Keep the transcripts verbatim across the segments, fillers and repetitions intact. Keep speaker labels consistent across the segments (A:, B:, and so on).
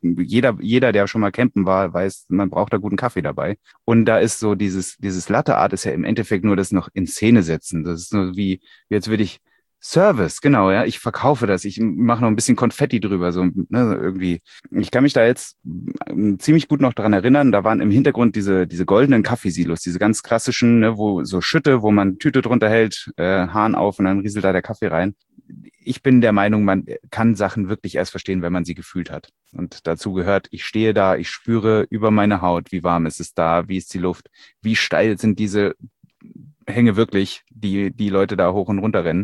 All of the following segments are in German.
A: jeder, jeder, der schon mal campen war, weiß, man braucht da guten Kaffee dabei. Und da ist so dieses, dieses Latte Art ist ja im Endeffekt nur das noch in Szene setzen. Das ist nur wie, jetzt würde ich Service, genau, ja. Ich verkaufe das. Ich mache noch ein bisschen Konfetti drüber, so, ne, irgendwie. Ich kann mich da jetzt ähm, ziemlich gut noch dran erinnern. Da waren im Hintergrund diese, diese goldenen Kaffeesilos, diese ganz klassischen, ne, wo so Schütte, wo man Tüte drunter hält, äh, Hahn auf und dann rieselt da der Kaffee rein. Ich bin der Meinung, man kann Sachen wirklich erst verstehen, wenn man sie gefühlt hat. Und dazu gehört, ich stehe da, ich spüre über meine Haut, wie warm ist es da, wie ist die Luft, wie steil sind diese Hänge wirklich, die die Leute da hoch und runter rennen.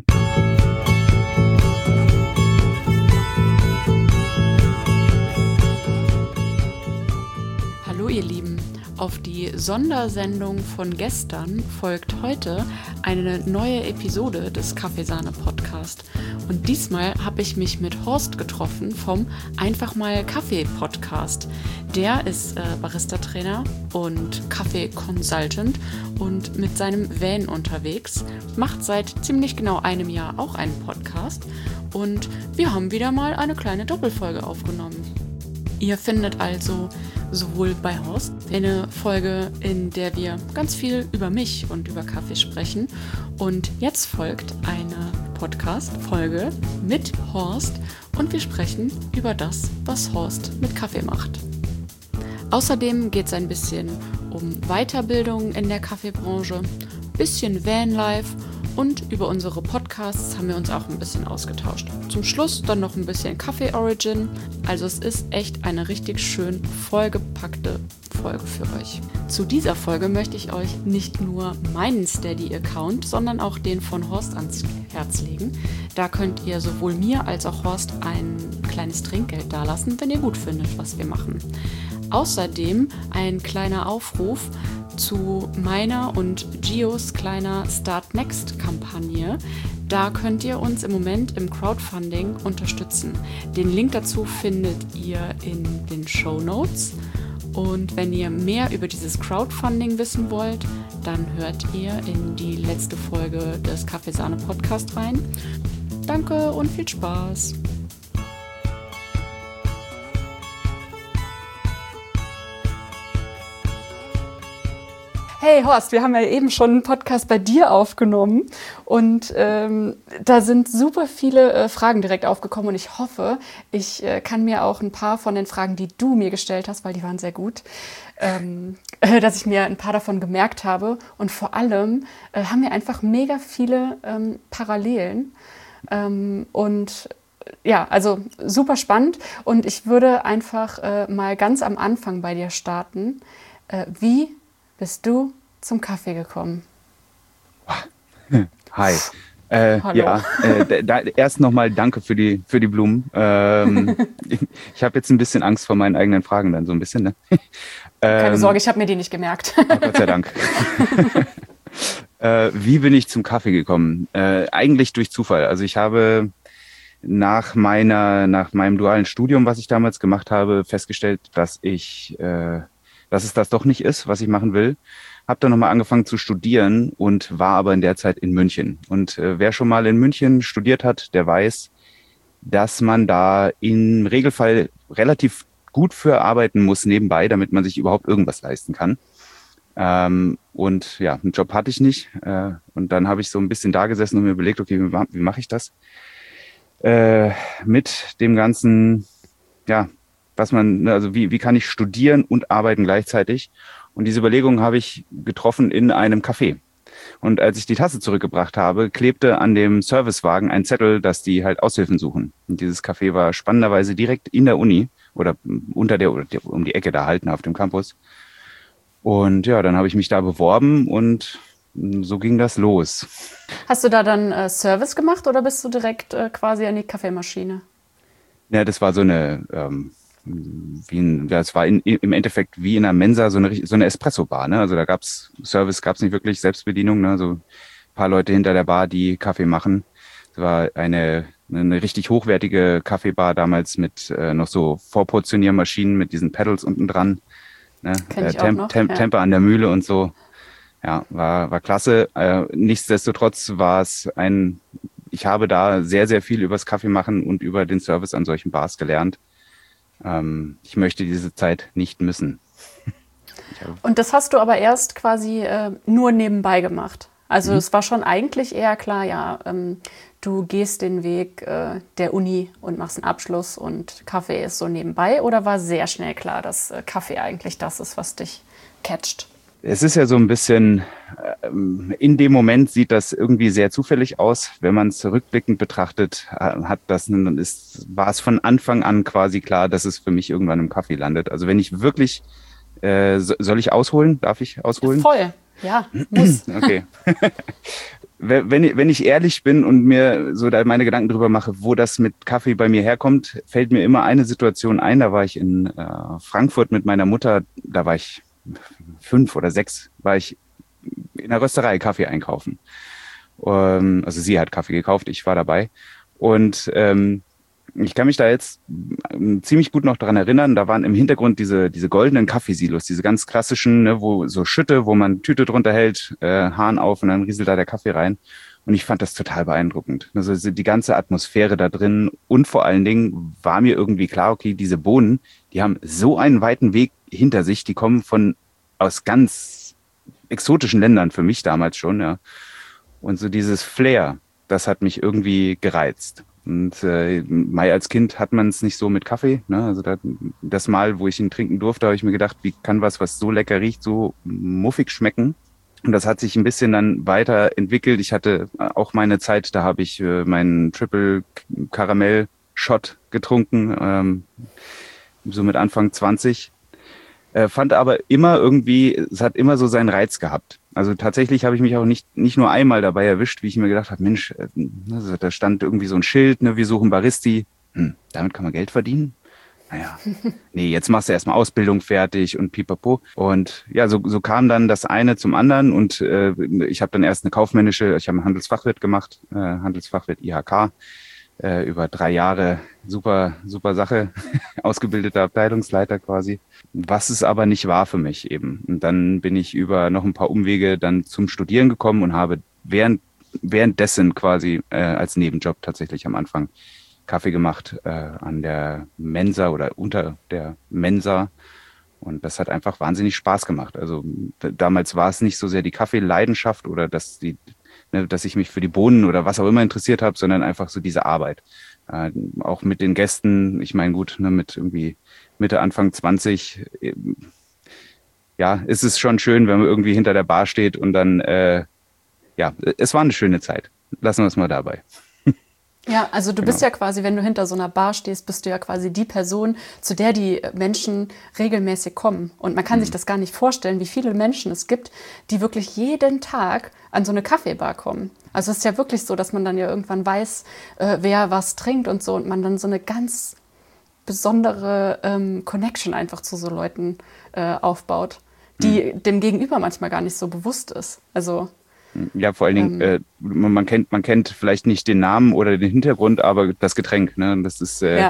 B: Hallo ihr Lieben, auf die Sondersendung von gestern folgt heute eine neue Episode des Kaffeesahne-Podcast. Und diesmal habe ich mich mit Horst getroffen vom Einfach mal Kaffee-Podcast. Der ist äh, Barista-Trainer und Kaffee-Consultant und mit seinem Van unterwegs, macht seit ziemlich genau einem Jahr auch einen Podcast und wir haben wieder mal eine kleine Doppelfolge aufgenommen. Ihr findet also sowohl bei Horst eine Folge, in der wir ganz viel über mich und über Kaffee sprechen. Und jetzt folgt eine Podcast-Folge mit Horst und wir sprechen über das, was Horst mit Kaffee macht. Außerdem geht es ein bisschen um Weiterbildung in der Kaffeebranche, bisschen Vanlife und über unsere Podcasts haben wir uns auch ein bisschen ausgetauscht. Zum Schluss dann noch ein bisschen Kaffee Origin. Also es ist echt eine richtig schön vollgepackte Folge für euch. Zu dieser Folge möchte ich euch nicht nur meinen Steady-Account, sondern auch den von Horst ans Herz legen. Da könnt ihr sowohl mir als auch Horst ein kleines Trinkgeld dalassen, wenn ihr gut findet, was wir machen. Außerdem ein kleiner Aufruf zu meiner und Gios kleiner Start Next Kampagne. Da könnt ihr uns im Moment im Crowdfunding unterstützen. Den Link dazu findet ihr in den Shownotes. Und wenn ihr mehr über dieses Crowdfunding wissen wollt, dann hört ihr in die letzte Folge des Kaffeesahne Podcast rein. Danke und viel Spaß! Hey Horst, wir haben ja eben schon einen Podcast bei dir aufgenommen und ähm, da sind super viele äh, Fragen direkt aufgekommen und ich hoffe, ich äh, kann mir auch ein paar von den Fragen, die du mir gestellt hast, weil die waren sehr gut, ähm, äh, dass ich mir ein paar davon gemerkt habe und vor allem äh, haben wir einfach mega viele ähm, Parallelen ähm, und ja, also super spannend und ich würde einfach äh, mal ganz am Anfang bei dir starten. Äh, wie bist du zum Kaffee gekommen?
A: Hi. Äh,
B: Hallo.
A: Ja, äh, da, erst nochmal danke für die, für die Blumen. Ähm, ich ich habe jetzt ein bisschen Angst vor meinen eigenen Fragen dann so ein bisschen. Ne?
B: Keine
A: ähm,
B: Sorge, ich habe mir die nicht gemerkt.
A: Oh, Gott sei Dank. äh, wie bin ich zum Kaffee gekommen? Äh, eigentlich durch Zufall. Also ich habe nach meiner, nach meinem dualen Studium, was ich damals gemacht habe, festgestellt, dass ich äh, dass es das doch nicht ist, was ich machen will. Habe dann nochmal angefangen zu studieren und war aber in der Zeit in München. Und äh, wer schon mal in München studiert hat, der weiß, dass man da im Regelfall relativ gut für arbeiten muss nebenbei, damit man sich überhaupt irgendwas leisten kann. Ähm, und ja, einen Job hatte ich nicht. Äh, und dann habe ich so ein bisschen da gesessen und mir überlegt, okay, wie, wie mache ich das? Äh, mit dem ganzen, ja, was man, also wie, wie kann ich studieren und arbeiten gleichzeitig? Und diese Überlegung habe ich getroffen in einem Café. Und als ich die Tasse zurückgebracht habe, klebte an dem Servicewagen ein Zettel, dass die halt Aushilfen suchen. Und dieses Café war spannenderweise direkt in der Uni oder unter der, oder um die Ecke da halten auf dem Campus. Und ja, dann habe ich mich da beworben und so ging das los.
B: Hast du da dann äh, Service gemacht oder bist du direkt äh, quasi an die Kaffeemaschine?
A: Ja, das war so eine, ähm, wie ein, ja, es war in, im Endeffekt wie in einer Mensa so eine, so eine Espresso-Bar, ne? Also da gab's Service, gab's nicht wirklich, Selbstbedienung, ne? So ein paar Leute hinter der Bar, die Kaffee machen. Es war eine, eine richtig hochwertige Kaffeebar damals mit äh, noch so Vorportioniermaschinen mit diesen Pedals unten dran, ne?
B: Kenn ich
A: äh,
B: auch
A: Temp,
B: noch,
A: Temp,
B: ja.
A: Temper an der Mühle und so. Ja, war, war klasse. Äh, nichtsdestotrotz war es ein, ich habe da sehr, sehr viel übers Kaffee machen und über den Service an solchen Bars gelernt. Ähm, ich möchte diese Zeit nicht missen.
B: Und das hast du aber erst quasi äh, nur nebenbei gemacht. Also
A: Mhm.
B: es war schon eigentlich eher klar, ja, ähm, du gehst den Weg äh, der Uni und machst einen Abschluss und Kaffee ist so nebenbei. Oder war sehr schnell klar, dass äh, Kaffee eigentlich das ist, was dich catcht?
A: Es ist ja so ein bisschen, ähm, in dem Moment sieht das irgendwie sehr zufällig aus. Wenn man es rückblickend betrachtet, äh, hat das, dann ist, war es von Anfang an quasi klar, dass es für mich irgendwann im Kaffee landet. Also wenn ich wirklich, äh, so- soll ich ausholen? Darf ich ausholen?
B: Voll, ja, muss.
A: Okay. Wenn ich, wenn ich ehrlich bin und mir so da meine Gedanken drüber mache, wo das mit Kaffee bei mir herkommt, fällt mir immer eine Situation ein. Da war ich in äh, Frankfurt mit meiner Mutter, da war ich fünf oder sechs, war ich in der Rösterei Kaffee einkaufen. Ähm, also sie hat Kaffee gekauft, ich war dabei. Und ähm, ich kann mich da jetzt ähm, ziemlich gut noch daran erinnern, da waren im Hintergrund diese, diese goldenen Kaffeesilos, diese ganz klassischen, ne, wo so Schütte, wo man Tüte drunter hält, äh, Hahn auf und dann rieselt da der Kaffee rein. Und ich fand das total beeindruckend. Also so die ganze Atmosphäre da drin und vor allen Dingen war mir irgendwie klar, okay, diese Bohnen, die haben so einen weiten Weg hinter sich, die kommen von aus ganz exotischen Ländern für mich damals schon, ja. Und so dieses Flair, das hat mich irgendwie gereizt. Und äh, Mai als Kind hat man es nicht so mit Kaffee. Ne? Also da, das Mal, wo ich ihn trinken durfte, habe ich mir gedacht, wie kann was, was so lecker riecht, so muffig schmecken? Und das hat sich ein bisschen dann weiterentwickelt. Ich hatte auch meine Zeit, da habe ich äh, meinen Triple Karamell Shot getrunken, ähm, so mit Anfang zwanzig. Äh, fand aber immer irgendwie, es hat immer so seinen Reiz gehabt. Also tatsächlich habe ich mich auch nicht, nicht nur einmal dabei erwischt, wie ich mir gedacht habe, Mensch, äh, also da stand irgendwie so ein Schild, ne, wir suchen Baristi. Hm, damit kann man Geld verdienen? Naja, nee, jetzt machst du erstmal Ausbildung fertig und pipapo. Und ja, so, so kam dann das eine zum anderen und äh, ich habe dann erst eine kaufmännische, ich habe einen Handelsfachwirt gemacht, äh, Handelsfachwirt I H K, äh, über drei Jahre, super, super Sache, ausgebildeter Abteilungsleiter quasi, was es aber nicht war für mich eben. Und dann bin ich über noch ein paar Umwege dann zum Studieren gekommen und habe während, währenddessen quasi äh, als Nebenjob tatsächlich am Anfang Kaffee gemacht äh, an der Mensa oder unter der Mensa. Und das hat einfach wahnsinnig Spaß gemacht. Also d- damals war es nicht so sehr die Kaffeeleidenschaft oder dass die, ne, dass ich mich für die Bohnen oder was auch immer interessiert habe, sondern einfach so diese Arbeit. Äh, auch mit den Gästen, ich meine, gut, ne, mit irgendwie Mitte, Anfang zwanzig, äh, ja, ist es schon schön, wenn man irgendwie hinter der Bar steht und dann, äh, ja, es war eine schöne Zeit. Lassen wir es mal dabei.
B: Ja, also du bist
A: Genau.
B: ja quasi, wenn du hinter so einer Bar stehst, bist du ja quasi die Person, zu der die Menschen regelmäßig kommen. Und man kann sich das gar nicht vorstellen, wie viele Menschen es gibt, die wirklich jeden Tag an so eine Kaffeebar kommen. Also es ist ja wirklich so, dass man dann ja irgendwann weiß, äh, wer was trinkt und so und man dann so eine ganz besondere ähm, Connection einfach zu so Leuten äh, aufbaut, die dem Gegenüber manchmal gar nicht so bewusst ist. Also
A: Ja, vor allen Dingen,
B: ähm,
A: äh, man, man kennt, man kennt vielleicht nicht den Namen oder den Hintergrund, aber das Getränk, ne? Das ist, äh,
B: ja,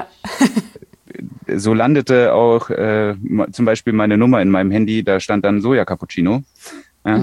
A: so landete auch äh, ma- zum Beispiel meine Nummer in meinem Handy, da stand dann Soja Cappuccino. Ja,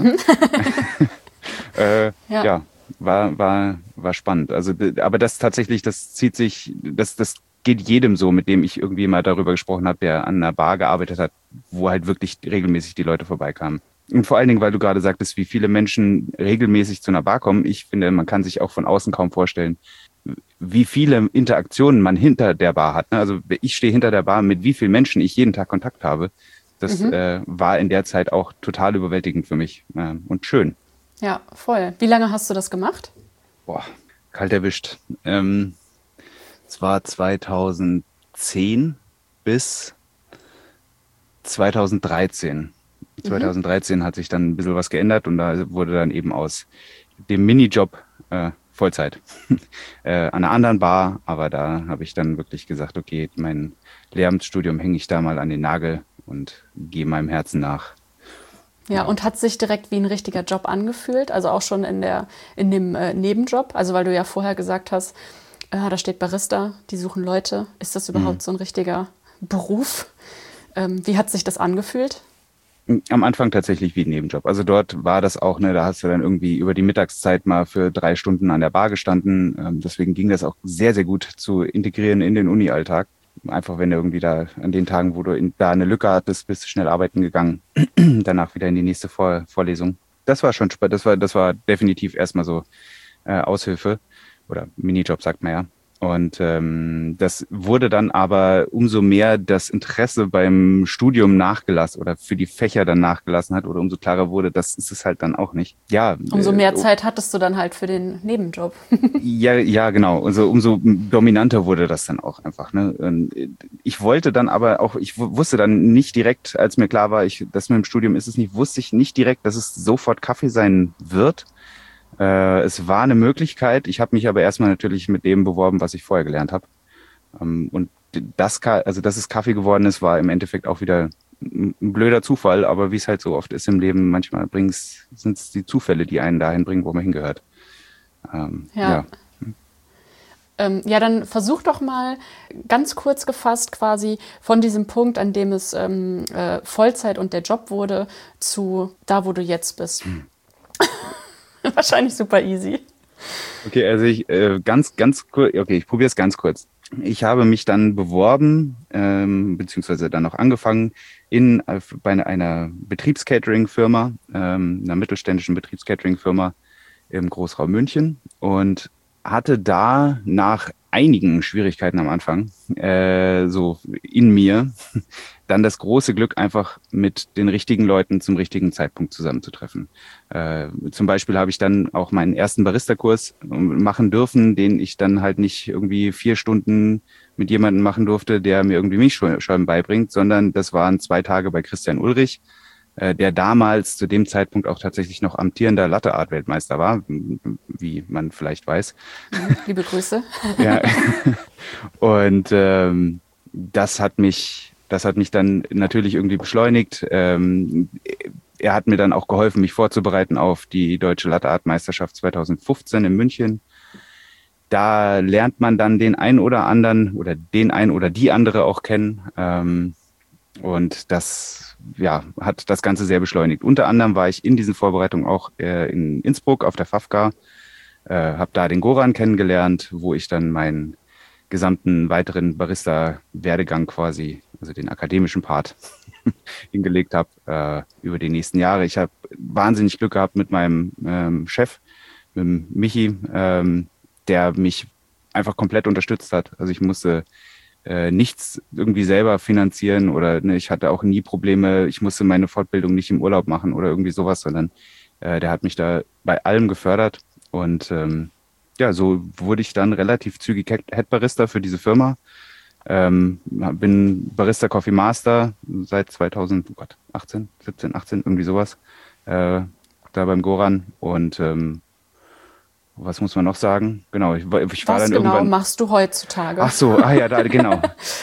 A: äh,
B: ja.
A: ja, war, war, war spannend. Also, d- aber das tatsächlich, das zieht sich, das, das geht jedem so, mit dem ich irgendwie mal darüber gesprochen habe, der an einer Bar gearbeitet hat, wo halt wirklich regelmäßig die Leute vorbeikamen. Und vor allen Dingen, weil du gerade sagtest, wie viele Menschen regelmäßig zu einer Bar kommen. Ich finde, man kann sich auch von außen kaum vorstellen, wie viele Interaktionen man hinter der Bar hat. Ne? Also ich stehe hinter der Bar, mit wie vielen Menschen ich jeden Tag Kontakt habe. Das
B: Mhm.
A: äh, war in der Zeit auch total überwältigend für mich äh, und schön.
B: Ja, voll. Wie lange hast du das gemacht?
A: Boah, kalt erwischt. Ähm, es war zweitausendzehn bis zweitausenddreizehn.
B: Mhm.
A: zweitausenddreizehn hat sich dann ein bisschen was geändert und da wurde dann eben aus dem Minijob äh, Vollzeit äh, an einer anderen Bar, aber da habe ich dann wirklich gesagt, okay, mein Lehramtsstudium hänge ich da mal an den Nagel und gehe meinem Herzen nach.
B: Ja,
A: Ja.
B: und hat sich direkt wie ein richtiger Job angefühlt, also auch schon in der, in dem äh, Nebenjob, also weil du ja vorher gesagt hast, äh, da steht Barista, die suchen Leute. Ist das
A: Mhm.
B: überhaupt so ein richtiger Beruf? Ähm, wie hat sich das angefühlt?
A: Am Anfang tatsächlich wie ein Nebenjob. Also dort war das auch, ne, da hast du dann irgendwie über die Mittagszeit mal für drei Stunden an der Bar gestanden. Ähm, deswegen ging das auch sehr, sehr gut zu integrieren in den Uni-Alltag. einfach wenn du irgendwie da an den Tagen, wo du in, da eine Lücke hattest, bist du schnell arbeiten gegangen, danach wieder in die nächste Vor Vorlesung. Das war schon spannend, das war, das war definitiv erstmal so äh, Aushilfe oder Minijob, sagt man ja. Und ähm, das wurde dann aber umso mehr das Interesse beim Studium nachgelassen oder für die Fächer dann nachgelassen hat oder umso klarer wurde, das ist es halt dann auch nicht. Ja.
B: Umso mehr
A: äh,
B: Zeit hattest du dann halt für den Nebenjob.
A: Ja, ja, genau. Also umso dominanter wurde das dann auch einfach. Ne? Und ich wollte dann aber auch, ich wusste dann nicht direkt, als mir klar war, ich, das mit dem Studium ist es nicht, wusste ich nicht direkt, dass es sofort Kaffee sein wird. Äh, es war eine Möglichkeit. Ich habe mich aber erstmal natürlich mit dem beworben, was ich vorher gelernt habe. Ähm, und das, also dass es Kaffee geworden ist, war im Endeffekt auch wieder ein blöder Zufall. Aber wie es halt so oft ist im Leben, manchmal sind es die Zufälle, die einen dahin bringen, wo man hingehört. Ähm,
B: ja.
A: ja.
B: Ähm, ja, dann versuch doch mal ganz kurz gefasst quasi von diesem Punkt, an dem es ähm, äh, Vollzeit und der Job wurde, zu da, wo du jetzt bist. Hm. Wahrscheinlich super easy.
A: Okay, also ich äh, ganz, ganz kurz, okay, ich probiere es ganz kurz. Ich habe mich dann beworben, ähm, beziehungsweise dann noch angefangen in äh, bei einer Betriebscatering-Firma, ähm, einer mittelständischen Betriebscatering-Firma im Großraum München und hatte da nach einigen Schwierigkeiten am Anfang, äh, so in mir, dann das große Glück, einfach mit den richtigen Leuten zum richtigen Zeitpunkt zusammenzutreffen. Äh, zum Beispiel habe ich dann auch meinen ersten Barista-Kurs machen dürfen, den ich dann halt nicht irgendwie vier Stunden mit jemandem machen durfte, der mir irgendwie Milchschäumen beibringt, sondern das waren zwei Tage bei Christian Ulrich, der damals zu dem Zeitpunkt auch tatsächlich noch amtierender Latte-Art-Weltmeister war, wie man vielleicht weiß.
B: Liebe Grüße.
A: Ja. Und ähm, das hat mich, das hat mich dann natürlich irgendwie beschleunigt. Ähm, er hat mir dann auch geholfen, mich vorzubereiten auf die Deutsche Latte-Art-Meisterschaft zweitausendfünfzehn in München. Da lernt man dann den einen oder anderen oder den einen oder die andere auch kennen. Ähm, und das ja, hat das Ganze sehr beschleunigt. Unter anderem war ich in diesen Vorbereitungen auch äh, in Innsbruck auf der FAFCA, äh, habe da den Goran kennengelernt, wo ich dann meinen gesamten weiteren Barista-Werdegang quasi, also den akademischen Part, hingelegt habe äh, über die nächsten Jahre. Ich habe wahnsinnig Glück gehabt mit meinem ähm, Chef, mit dem Michi, ähm, der mich einfach komplett unterstützt hat. Also ich musste äh, nichts irgendwie selber finanzieren oder ne, ich hatte auch nie Probleme, ich musste meine Fortbildung nicht im Urlaub machen oder irgendwie sowas, sondern äh, der hat mich da bei allem gefördert und ähm, ja, so wurde ich dann relativ zügig Head Barista für diese Firma. Ähm, bin Barista Coffee Master seit zweitausendachtzehn, siebzehn, achtzehn, irgendwie sowas, äh, da beim Goran und ähm, was muss man noch sagen? Genau, ich, ich war
B: Was
A: dann
B: genau
A: irgendwann.
B: machst du heutzutage?
A: Ach so, ah ja, da, genau.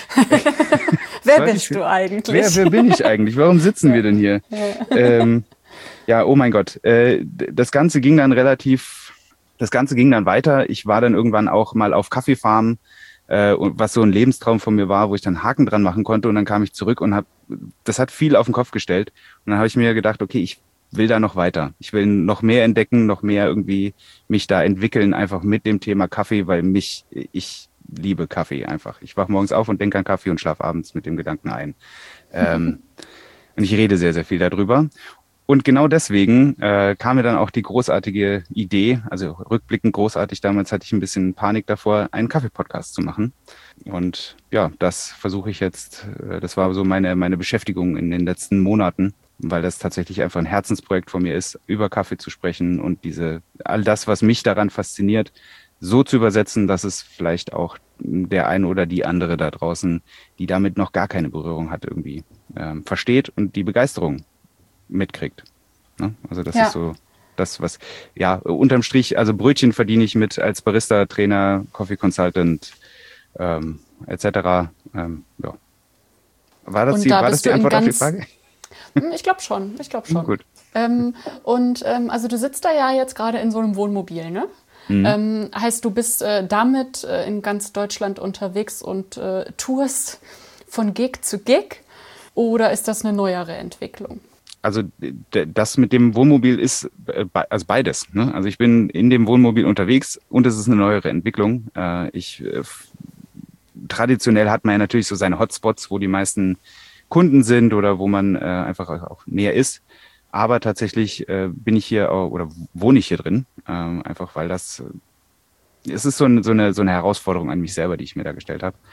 B: Wer bist ich, du eigentlich?
A: Wer, wer bin ich eigentlich? Warum sitzen ja. wir denn hier? Ja, ähm, ja oh mein Gott. Äh, das Ganze ging dann relativ, das Ganze ging dann weiter. Ich war dann irgendwann auch mal auf Kaffeefarmen, äh, was so ein Lebenstraum von mir war, wo ich dann Haken dran machen konnte. Und dann kam ich zurück und habe, das hat viel auf den Kopf gestellt. Und dann habe ich mir gedacht, okay, ich will da noch weiter. Ich will noch mehr entdecken, noch mehr irgendwie mich da entwickeln, einfach mit dem Thema Kaffee, weil mich, ich liebe Kaffee einfach. Ich wach morgens auf und denke an Kaffee und schlafe abends mit dem Gedanken ein. Ähm, und ich rede sehr, sehr viel darüber. Und genau deswegen äh, kam mir dann auch die großartige Idee, also rückblickend großartig, damals hatte ich ein bisschen Panik davor, einen Kaffee-Podcast zu machen. Und ja, das versuche ich jetzt, äh, das war so meine, meine Beschäftigung in den letzten Monaten, weil das tatsächlich einfach ein Herzensprojekt von mir ist, über Kaffee zu sprechen und diese, all das, was mich daran fasziniert, so zu übersetzen, dass es vielleicht auch der eine oder die andere da draußen, die damit noch gar keine Berührung hat, irgendwie ähm, versteht und die Begeisterung mitkriegt. Ne? Also das ja. ist so das, was, ja, unterm Strich, also Brötchen verdiene ich mit als Barista, Trainer, Coffee Consultant, ähm, et cetera. Ähm, ja. War das, die,
B: da
A: war das die Antwort auf die Frage?
B: Ich glaube schon, ich glaube schon.
A: Gut.
B: Ähm, und ähm, also du sitzt da ja jetzt gerade in so einem Wohnmobil, ne? Mhm. Ähm, heißt, du bist äh, damit äh, in ganz Deutschland unterwegs und äh, tourst von Gig zu Gig? Oder ist das eine neuere Entwicklung?
A: Also das mit dem Wohnmobil ist äh, also beides. Ne? Also ich bin in dem Wohnmobil unterwegs und es ist eine neuere Entwicklung. Äh, ich äh, traditionell hat man ja natürlich so seine Hotspots, wo die meisten Kunden sind oder wo man äh, einfach auch näher ist. Aber tatsächlich äh, bin ich hier auch, oder wohne ich hier drin, ähm, einfach weil das, es ist so, ein, so, eine, so eine Herausforderung an mich selber, die ich mir da gestellt habe.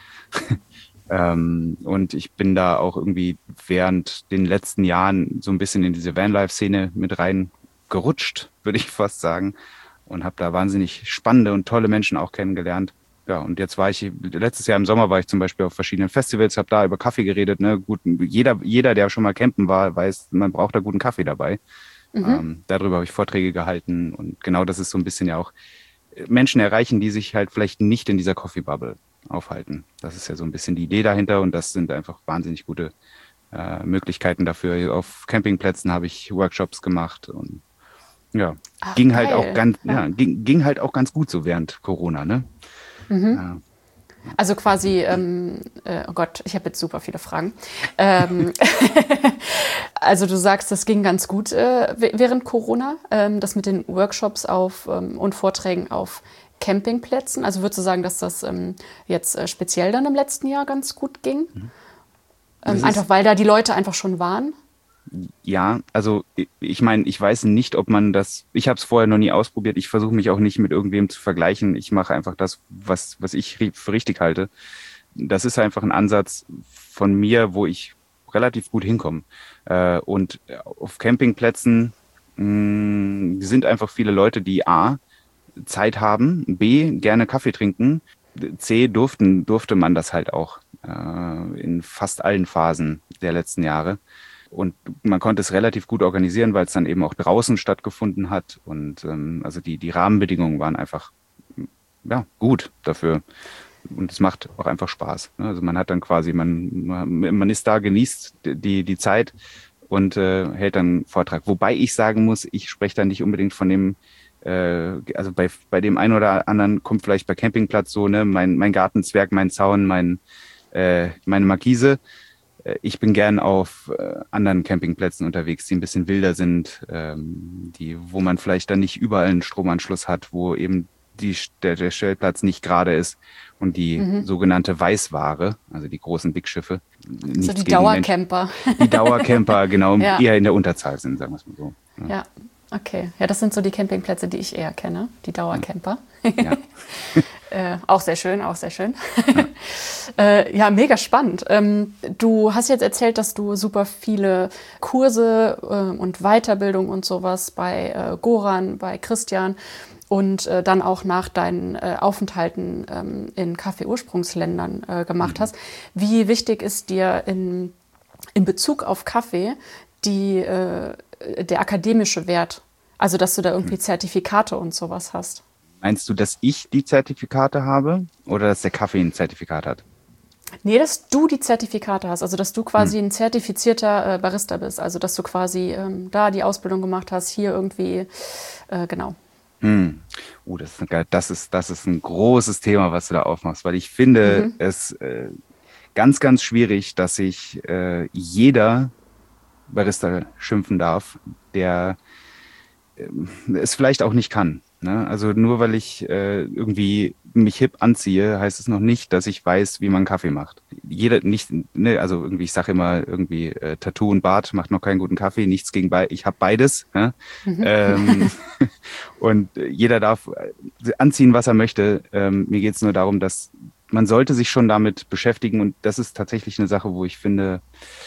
A: ähm, und ich bin da auch irgendwie während den letzten Jahren so ein bisschen in diese Vanlife-Szene mit reingerutscht, würde ich fast sagen. Und habe da wahnsinnig spannende und tolle Menschen auch kennengelernt. Ja, und jetzt war ich, letztes Jahr im Sommer war ich zum Beispiel auf verschiedenen Festivals, habe da über Kaffee geredet. Ne? Gut, jeder, jeder, der schon mal campen war, weiß, man braucht da guten Kaffee dabei. Mhm. Ähm, darüber habe ich Vorträge gehalten. Und genau das ist so ein bisschen ja auch Menschen erreichen, die sich halt vielleicht nicht in dieser Coffee-Bubble aufhalten. Das ist ja so ein bisschen die Idee dahinter und das sind einfach wahnsinnig gute äh, Möglichkeiten dafür. Auf Campingplätzen habe ich Workshops gemacht und ja, Ach, ging halt geil. auch ganz, ja, ja ging, ging halt auch ganz gut so während Corona, ne?
B: Mhm. Ja. Also quasi, ähm, äh, oh Gott, ich habe jetzt super viele Fragen. Ähm, also du sagst, das ging ganz gut äh, während Corona, ähm, das mit den Workshops auf, ähm, und Vorträgen auf Campingplätzen. Also würdest du sagen, dass das ähm, jetzt äh, speziell dann im letzten Jahr ganz gut ging? Mhm. Ähm, einfach weil da die Leute einfach schon waren?
A: Ja, also ich meine, ich weiß nicht, ob man das, ich habe es vorher noch nie ausprobiert, ich versuche mich auch nicht mit irgendwem zu vergleichen, ich mache einfach das, was, was ich für richtig halte. Das ist einfach ein Ansatz von mir, wo ich relativ gut hinkomme. Und auf Campingplätzen mh, sind einfach viele Leute, die A, Zeit haben, B, gerne Kaffee trinken, C, durften, durfte man das halt auch äh, in fast allen Phasen der letzten Jahre. Und man konnte es relativ gut organisieren, weil es dann eben auch draußen stattgefunden hat. Und ähm, also die, die Rahmenbedingungen waren einfach ja, gut dafür. Und es macht auch einfach Spaß. Also man hat dann quasi, man, man ist da, genießt die, die Zeit und äh, hält dann einen Vortrag. Wobei ich sagen muss, ich spreche da nicht unbedingt von dem, äh, also bei, bei dem einen oder anderen kommt vielleicht bei Campingplatz so, ne, mein, mein Gartenzwerg, mein Zaun, mein, äh, meine Markise. Ich bin gern auf äh, anderen Campingplätzen unterwegs, die ein bisschen wilder sind, ähm, die, wo man vielleicht dann nicht überall einen Stromanschluss hat, wo eben die, der, der Stellplatz nicht gerade ist und die mhm. sogenannte Weißware, also die großen Big Schiffe.
B: So die Dauercamper.
A: Menschen, die Dauercamper, genau, ja. eher in der Unterzahl sind, sagen wir es mal so.
B: Ja. ja, okay. Ja, das sind so die Campingplätze, die ich eher kenne, die Dauercamper. Ja. Äh, auch sehr schön, auch sehr schön. Ja, äh, ja mega spannend. Ähm, du hast jetzt erzählt, dass du super viele Kurse äh, und Weiterbildung und sowas bei äh, Goran, bei Christian und äh, dann auch nach deinen äh, Aufenthalten ähm, in Kaffee-Ursprungsländern äh, gemacht mhm. hast. Wie wichtig ist dir in, in Bezug auf Kaffee die, äh, der akademische Wert? Also, dass du da irgendwie mhm. Zertifikate und sowas hast?
A: Meinst du, dass ich die Zertifikate habe oder dass der Kaffee ein Zertifikat hat?
B: Nee, dass du die Zertifikate hast, also dass du quasi hm. ein zertifizierter äh, Barista bist, also dass du quasi ähm, da die Ausbildung gemacht hast, hier irgendwie, äh, genau.
A: Hm. Oh, das ist, ein, das, ist, das ist ein großes Thema, was du da aufmachst, weil ich finde mhm. es äh, ganz, ganz schwierig, dass sich äh, jeder Barista schimpfen darf, der äh, es vielleicht auch nicht kann. Ne? Also nur weil ich äh, irgendwie mich hip anziehe, heißt es noch nicht, dass ich weiß, wie man Kaffee macht. Jeder nicht, ne, also irgendwie, ich sage immer irgendwie äh, Tattoo und Bart macht noch keinen guten Kaffee, nichts gegen bei, ich habe beides. Ja? Mhm. Ähm, und jeder darf anziehen, was er möchte. Ähm, mir geht es nur darum, dass man sollte sich schon damit beschäftigen und das ist tatsächlich eine Sache, wo ich finde,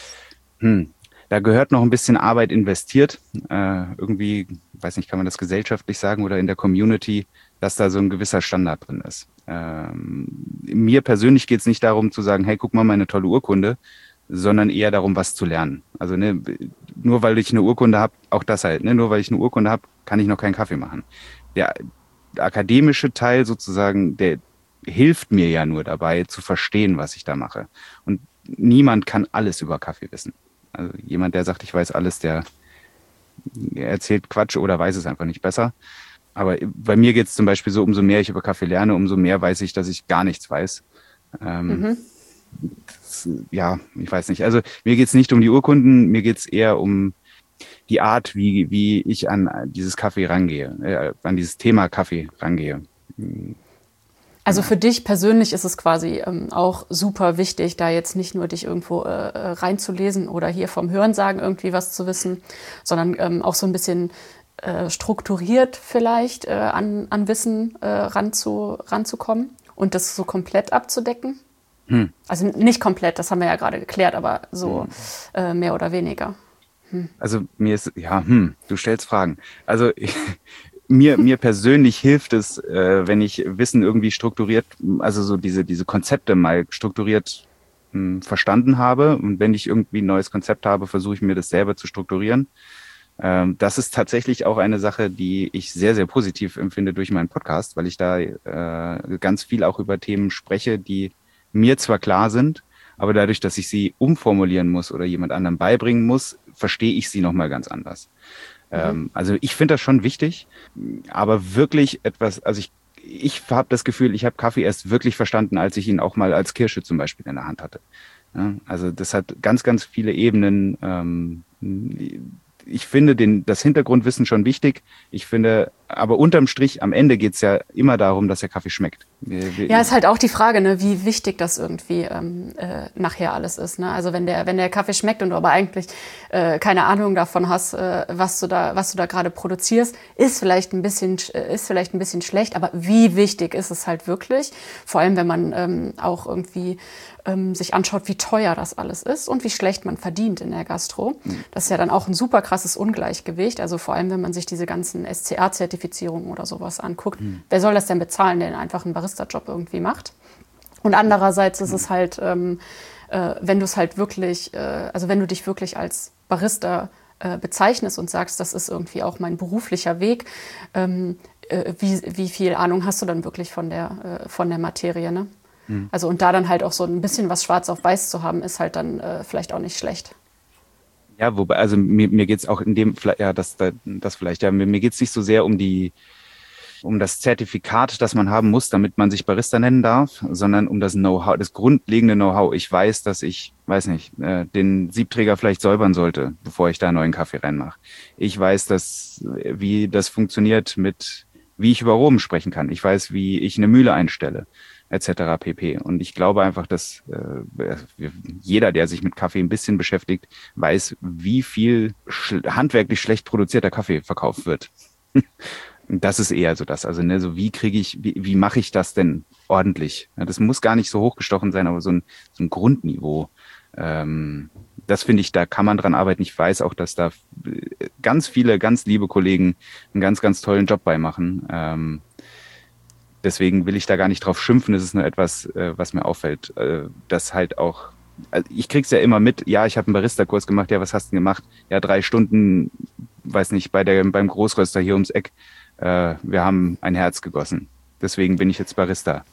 A: hm, da gehört noch ein bisschen Arbeit investiert. Äh, irgendwie, weiß nicht, kann man das gesellschaftlich sagen oder in der Community, dass da so ein gewisser Standard drin ist. Ähm, mir persönlich geht es nicht darum zu sagen, hey, guck mal, meine tolle Urkunde, sondern eher darum, was zu lernen. Also ne, nur weil ich eine Urkunde habe, auch das halt, ne, nur weil ich eine Urkunde habe, kann ich noch keinen Kaffee machen. Der, der akademische Teil sozusagen, der hilft mir ja nur dabei, zu verstehen, was ich da mache. Und niemand kann alles über Kaffee wissen. Also jemand, der sagt, ich weiß alles, der erzählt Quatsch oder weiß es einfach nicht besser. Aber bei mir geht es zum Beispiel so, umso mehr ich über Kaffee lerne, umso mehr weiß ich, dass ich gar nichts weiß. Ähm, mhm. das, ja, ich weiß nicht. Also mir geht es nicht um die Urkunden, mir geht es eher um die Art, wie, wie ich an dieses Kaffee rangehe, äh, an dieses Thema Kaffee rangehe.
B: Also für dich persönlich ist es quasi ähm, auch super wichtig, da jetzt nicht nur dich irgendwo äh, reinzulesen oder hier vom Hörensagen irgendwie was zu wissen, sondern ähm, auch so ein bisschen äh, strukturiert vielleicht äh, an, an Wissen äh, ranzu, ranzukommen und das so komplett abzudecken. Hm. Also nicht komplett, das haben wir ja gerade geklärt, aber so hm. äh, mehr oder weniger. Hm.
A: Also mir ist, ja, hm, du stellst Fragen. Also ich, Mir, mir persönlich hilft es, äh, wenn ich Wissen irgendwie strukturiert, also so diese, diese Konzepte mal strukturiert mh, verstanden habe. Und wenn ich irgendwie ein neues Konzept habe, versuche ich mir das selber zu strukturieren. Ähm, das ist tatsächlich auch eine Sache, die ich sehr, sehr positiv empfinde durch meinen Podcast, weil ich da äh, ganz viel auch über Themen spreche, die mir zwar klar sind, aber dadurch, dass ich sie umformulieren muss oder jemand anderem beibringen muss, verstehe ich sie nochmal ganz anders. Mhm. Also ich finde das schon wichtig, aber wirklich etwas, also ich, ich habe das Gefühl, ich habe Kaffee erst wirklich verstanden, als ich ihn auch mal als Kirsche zum Beispiel in der Hand hatte. Ja, also das hat ganz, ganz viele Ebenen. Ähm, ich finde den, das Hintergrundwissen schon wichtig. Ich finde, aber unterm Strich, am Ende geht's ja immer darum, dass der Kaffee schmeckt.
B: Ja, ist halt auch die Frage, ne, wie wichtig das irgendwie ähm, äh, nachher alles ist. Ne? Also wenn der, wenn der Kaffee schmeckt und du aber eigentlich äh, keine Ahnung davon hast, äh, was du da, was du da gerade produzierst, ist vielleicht ein bisschen, ist vielleicht ein bisschen schlecht. Aber wie wichtig ist es halt wirklich? Vor allem, wenn man ähm, auch irgendwie ähm, sich anschaut, wie teuer das alles ist und wie schlecht man verdient in der Gastro. Mhm. Das ist ja dann auch ein super krasses Ungleichgewicht. Also vor allem, wenn man sich diese ganzen S C A-Zertifizierungen oder sowas anguckt. Mhm. Wer soll das denn bezahlen, der einfach einen Barista-Job irgendwie macht? Und andererseits ist es halt, ähm, äh, wenn du es halt wirklich, äh, also wenn du dich wirklich als Barista äh, bezeichnest und sagst, das ist irgendwie auch mein beruflicher Weg, ähm, äh, wie, wie viel Ahnung hast du dann wirklich von der, äh, von der Materie, ne? Mhm. Also und da dann halt auch so ein bisschen was schwarz auf weiß zu haben, ist halt dann äh, vielleicht auch nicht schlecht.
A: Ja, wobei, also mir, mir geht's auch in dem, ja, das, das vielleicht, ja, mir, mir geht's nicht so sehr um die, um das Zertifikat, das man haben muss, damit man sich Barista nennen darf, sondern um das Know-how, das grundlegende Know-how. Ich weiß, dass ich, weiß nicht, äh, den Siebträger vielleicht säubern sollte, bevor ich da einen neuen Kaffee reinmache. Ich weiß, dass, wie das funktioniert mit, wie ich über Aromen sprechen kann. Ich weiß, wie ich eine Mühle einstelle, et cetera pp. Und ich glaube einfach, dass äh, jeder, der sich mit Kaffee ein bisschen beschäftigt, weiß, wie viel sch- handwerklich schlecht produzierter Kaffee verkauft wird. Das ist eher so das. Also, ne, so wie kriege ich, wie, wie mache ich das denn ordentlich? Ja, das muss gar nicht so hochgestochen sein, aber so ein, so ein Grundniveau. Ähm, das finde ich, da kann man dran arbeiten. Ich weiß auch, dass da ganz viele, ganz liebe Kollegen einen ganz, ganz tollen Job bei machen. Ähm, deswegen will ich da gar nicht drauf schimpfen. Es ist nur etwas, äh, was mir auffällt, äh, dass halt auch, also ich krieg's ja immer mit, ja, ich habe einen Barista-Kurs gemacht, ja, was hast du denn gemacht? Ja, drei Stunden, weiß nicht, bei der, beim Großröster hier ums Eck. Äh, wir haben ein Herz gegossen. Deswegen bin ich jetzt Barista.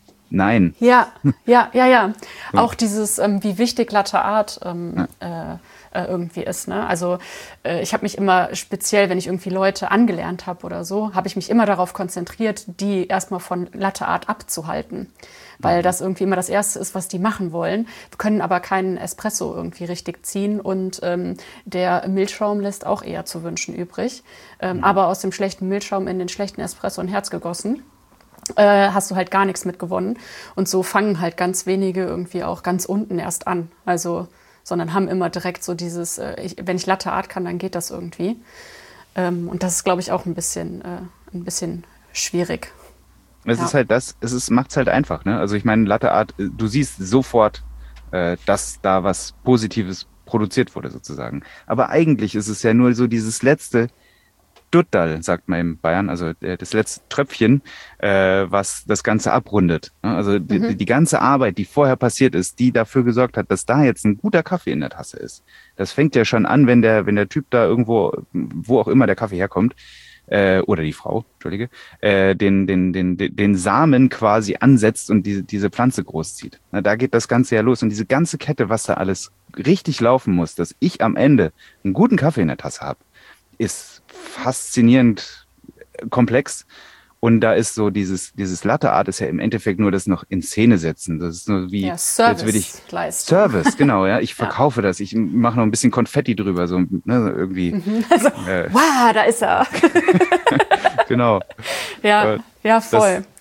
A: Nein.
B: Ja, ja, ja, ja. Auch dieses, ähm, wie wichtig Latte Art ähm, ja. äh, irgendwie ist. Ne? Also äh, ich habe mich immer speziell, wenn ich irgendwie Leute angelernt habe oder so, habe ich mich immer darauf konzentriert, die erstmal von Latte Art abzuhalten. Weil das irgendwie immer das Erste ist, was die machen wollen. Wir können aber keinen Espresso irgendwie richtig ziehen und ähm, der Milchschaum lässt auch eher zu wünschen übrig. Ähm, mhm. Aber aus dem schlechten Milchschaum in den schlechten Espresso ein Herz gegossen. Äh, hast du halt gar nichts mitgewonnen. Und so fangen halt ganz wenige irgendwie auch ganz unten erst an. Also, sondern haben immer direkt so dieses, äh, ich, wenn ich Latte Art kann, dann geht das irgendwie. Ähm, und das ist, glaube ich, auch ein bisschen, äh, ein bisschen schwierig.
A: Es ja. ist halt das, es ist, macht's halt einfach, ne? Also ich meine, Latte Art, du siehst sofort, äh, dass da was Positives produziert wurde sozusagen. Aber eigentlich ist es ja nur so dieses letzte Dutterl, sagt man in Bayern, also äh, das letzte Tröpfchen, äh, was das Ganze abrundet. Ne? Also die, mhm. die ganze Arbeit, die vorher passiert ist, die dafür gesorgt hat, dass da jetzt ein guter Kaffee in der Tasse ist. Das fängt ja schon an, wenn der, wenn der Typ da irgendwo, wo auch immer der Kaffee herkommt, äh, oder die Frau, Entschuldige, äh, den, den, den, den Samen quasi ansetzt und diese, diese Pflanze großzieht. Na, da geht das Ganze ja los. Und diese ganze Kette, was da alles richtig laufen muss, dass ich am Ende einen guten Kaffee in der Tasse habe, ist faszinierend komplex. Und da ist so dieses, dieses Latte Art ist ja im Endeffekt nur das noch in Szene setzen. Das ist nur wie,
B: ja, Service,
A: jetzt will ich, Service, genau, ja. Ich verkaufe ja. das. Ich mache noch ein bisschen Konfetti drüber, so, ne, irgendwie.
B: Also, äh, wow, da ist er.
A: Genau.
B: Ja, äh, ja, voll.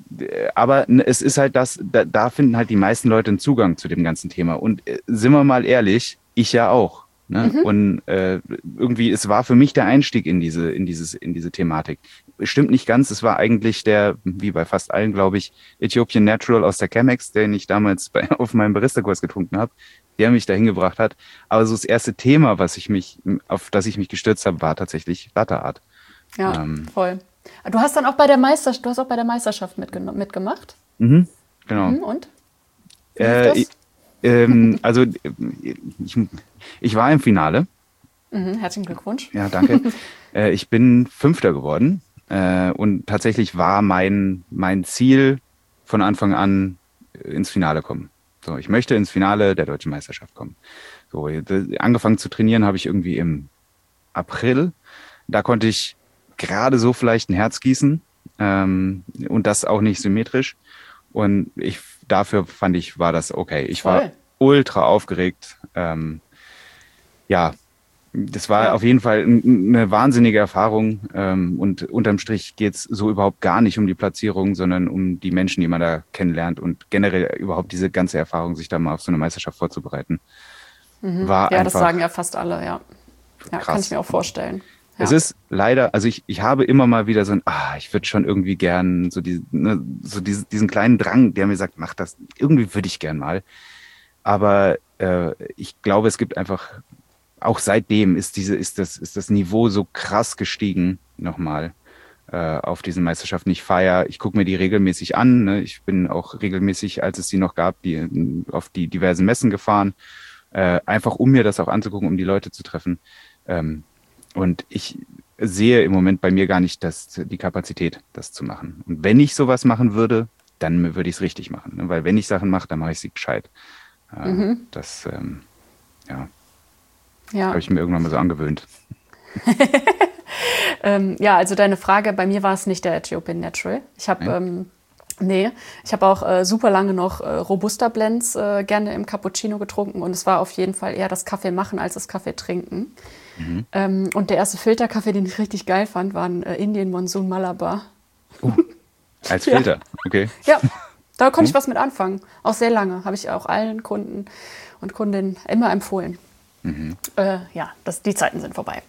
A: aber es ist halt das, da, da finden halt die meisten Leute einen Zugang zu dem ganzen Thema. Und äh, sind wir mal ehrlich, ich ja auch. Ne?
B: Mhm.
A: Und äh, irgendwie, es war für mich der Einstieg in diese, in dieses, in diese Thematik. Stimmt nicht ganz, es war eigentlich der, wie bei fast allen, glaube ich, Ethiopian Natural aus der Chemex, den ich damals bei, auf meinem Barista-Kurs getrunken habe, der mich dahin gebracht hat. Aber so das erste Thema, was ich mich, auf das ich mich gestürzt habe, war tatsächlich Latte Art.
B: Ja,
A: Ähm,
B: voll. Du hast dann auch bei der Meisterschaft, du hast auch bei der Meisterschaft mitgeno- mitgemacht.
A: mhm, genau.
B: Mhm, und? Wie lief
A: Äh, ich,
B: das?
A: ähm, also ich, ich war im Finale.
B: Mhm, herzlichen Glückwunsch.
A: Ja, danke. äh, ich bin Fünfter geworden. Äh, und tatsächlich war mein, mein Ziel von Anfang an äh, ins Finale kommen. So, ich möchte ins Finale der Deutschen Meisterschaft kommen. So, d- angefangen zu trainieren habe ich irgendwie im April. Da konnte ich gerade so vielleicht ein Herz gießen, ähm, und das auch nicht symmetrisch. Und ich dafür fand ich, war das okay. Ich war
B: Voll.
A: ultra aufgeregt. Ähm, ja, das war
B: Ja.
A: auf jeden Fall n- eine wahnsinnige Erfahrung. Ähm, und unterm Strich geht's so überhaupt gar nicht um die Platzierung, sondern um die Menschen, die man da kennenlernt und generell überhaupt diese ganze Erfahrung, sich da mal auf so eine Meisterschaft vorzubereiten, war
B: Ja, das sagen
A: einfach
B: ja fast alle, ja. Ja, kann ich
A: krass.
B: mir auch vorstellen.
A: Es
B: Ja.
A: ist leider, also ich, ich habe immer mal wieder so ein, ah, ich würde schon irgendwie gern so, die, ne, so diese, diesen kleinen Drang, der mir sagt, mach das, irgendwie würde ich gern mal. Aber äh, ich glaube, es gibt einfach, auch seitdem ist diese, ist das, ist das Niveau so krass gestiegen, nochmal, äh, auf diesen Meisterschaften. Ich feiere, ich gucke mir die regelmäßig an. Ne? Ich bin auch regelmäßig, als es die noch gab, die, auf die diversen Messen gefahren, äh, einfach um mir das auch anzugucken, um die Leute zu treffen. Ähm, und ich sehe im Moment bei mir gar nicht das, die Kapazität, das zu machen. Und wenn ich sowas machen würde, dann würde ich es richtig machen. Ne? Weil wenn ich Sachen mache, dann mache ich sie gescheit. Äh, das, ähm, ja,
B: Ja.
A: habe ich mir irgendwann mal so angewöhnt.
B: Ähm, ja, also deine Frage, bei mir war es nicht der Ethiopian Natural. Ich habe,
A: Nee?
B: ähm, nee, ich habe auch äh, super lange noch äh, Robusta Blends äh, gerne im Cappuccino getrunken und es war auf jeden Fall eher das Kaffee machen als das Kaffee trinken.
A: Mhm.
B: Ähm, und der erste Filterkaffee, den ich richtig geil fand, war ein äh, Indian Monsoon Malabar.
A: Uh, als Filter, okay.
B: Ja, da konnte ich was mit anfangen. Auch sehr lange. Habe ich auch allen Kunden und Kundinnen immer empfohlen. Äh, ja, das, die Zeiten sind vorbei.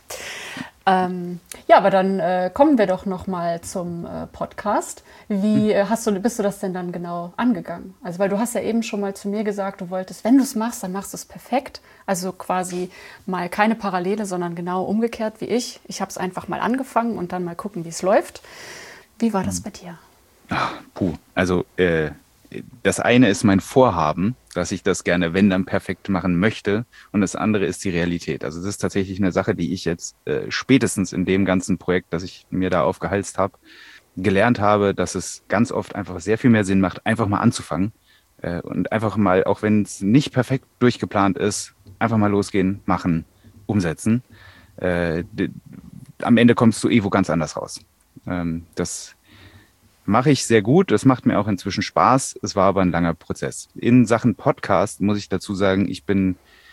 B: Ähm, ja, aber dann äh, kommen wir doch noch mal zum äh, Podcast. Wie äh, hast du, bist du das denn dann genau angegangen? Also, weil du hast ja eben schon mal zu mir gesagt, du wolltest, wenn du es machst, dann machst du es perfekt. Also quasi mal keine Parallele, sondern genau umgekehrt wie ich. Ich habe es einfach mal angefangen und dann mal gucken, wie es läuft. Wie war das bei dir?
A: Ah, puh, also äh, das eine ist mein Vorhaben, dass ich das gerne, wenn dann perfekt machen möchte. Und das andere ist die Realität. Also das ist tatsächlich eine Sache, die ich jetzt äh, spätestens in dem ganzen Projekt, das ich mir da aufgehalst habe, gelernt habe, dass es ganz oft einfach sehr viel mehr Sinn macht, einfach mal anzufangen. Äh, und einfach mal, auch wenn es nicht perfekt durchgeplant ist, einfach mal losgehen, machen, umsetzen. Äh, d- am Ende kommst du eh wo ganz anders raus. Ähm, das mache ich sehr gut. Das macht mir auch inzwischen Spaß. Es war aber ein langer Prozess. In Sachen Podcast muss ich dazu sagen, ich bin,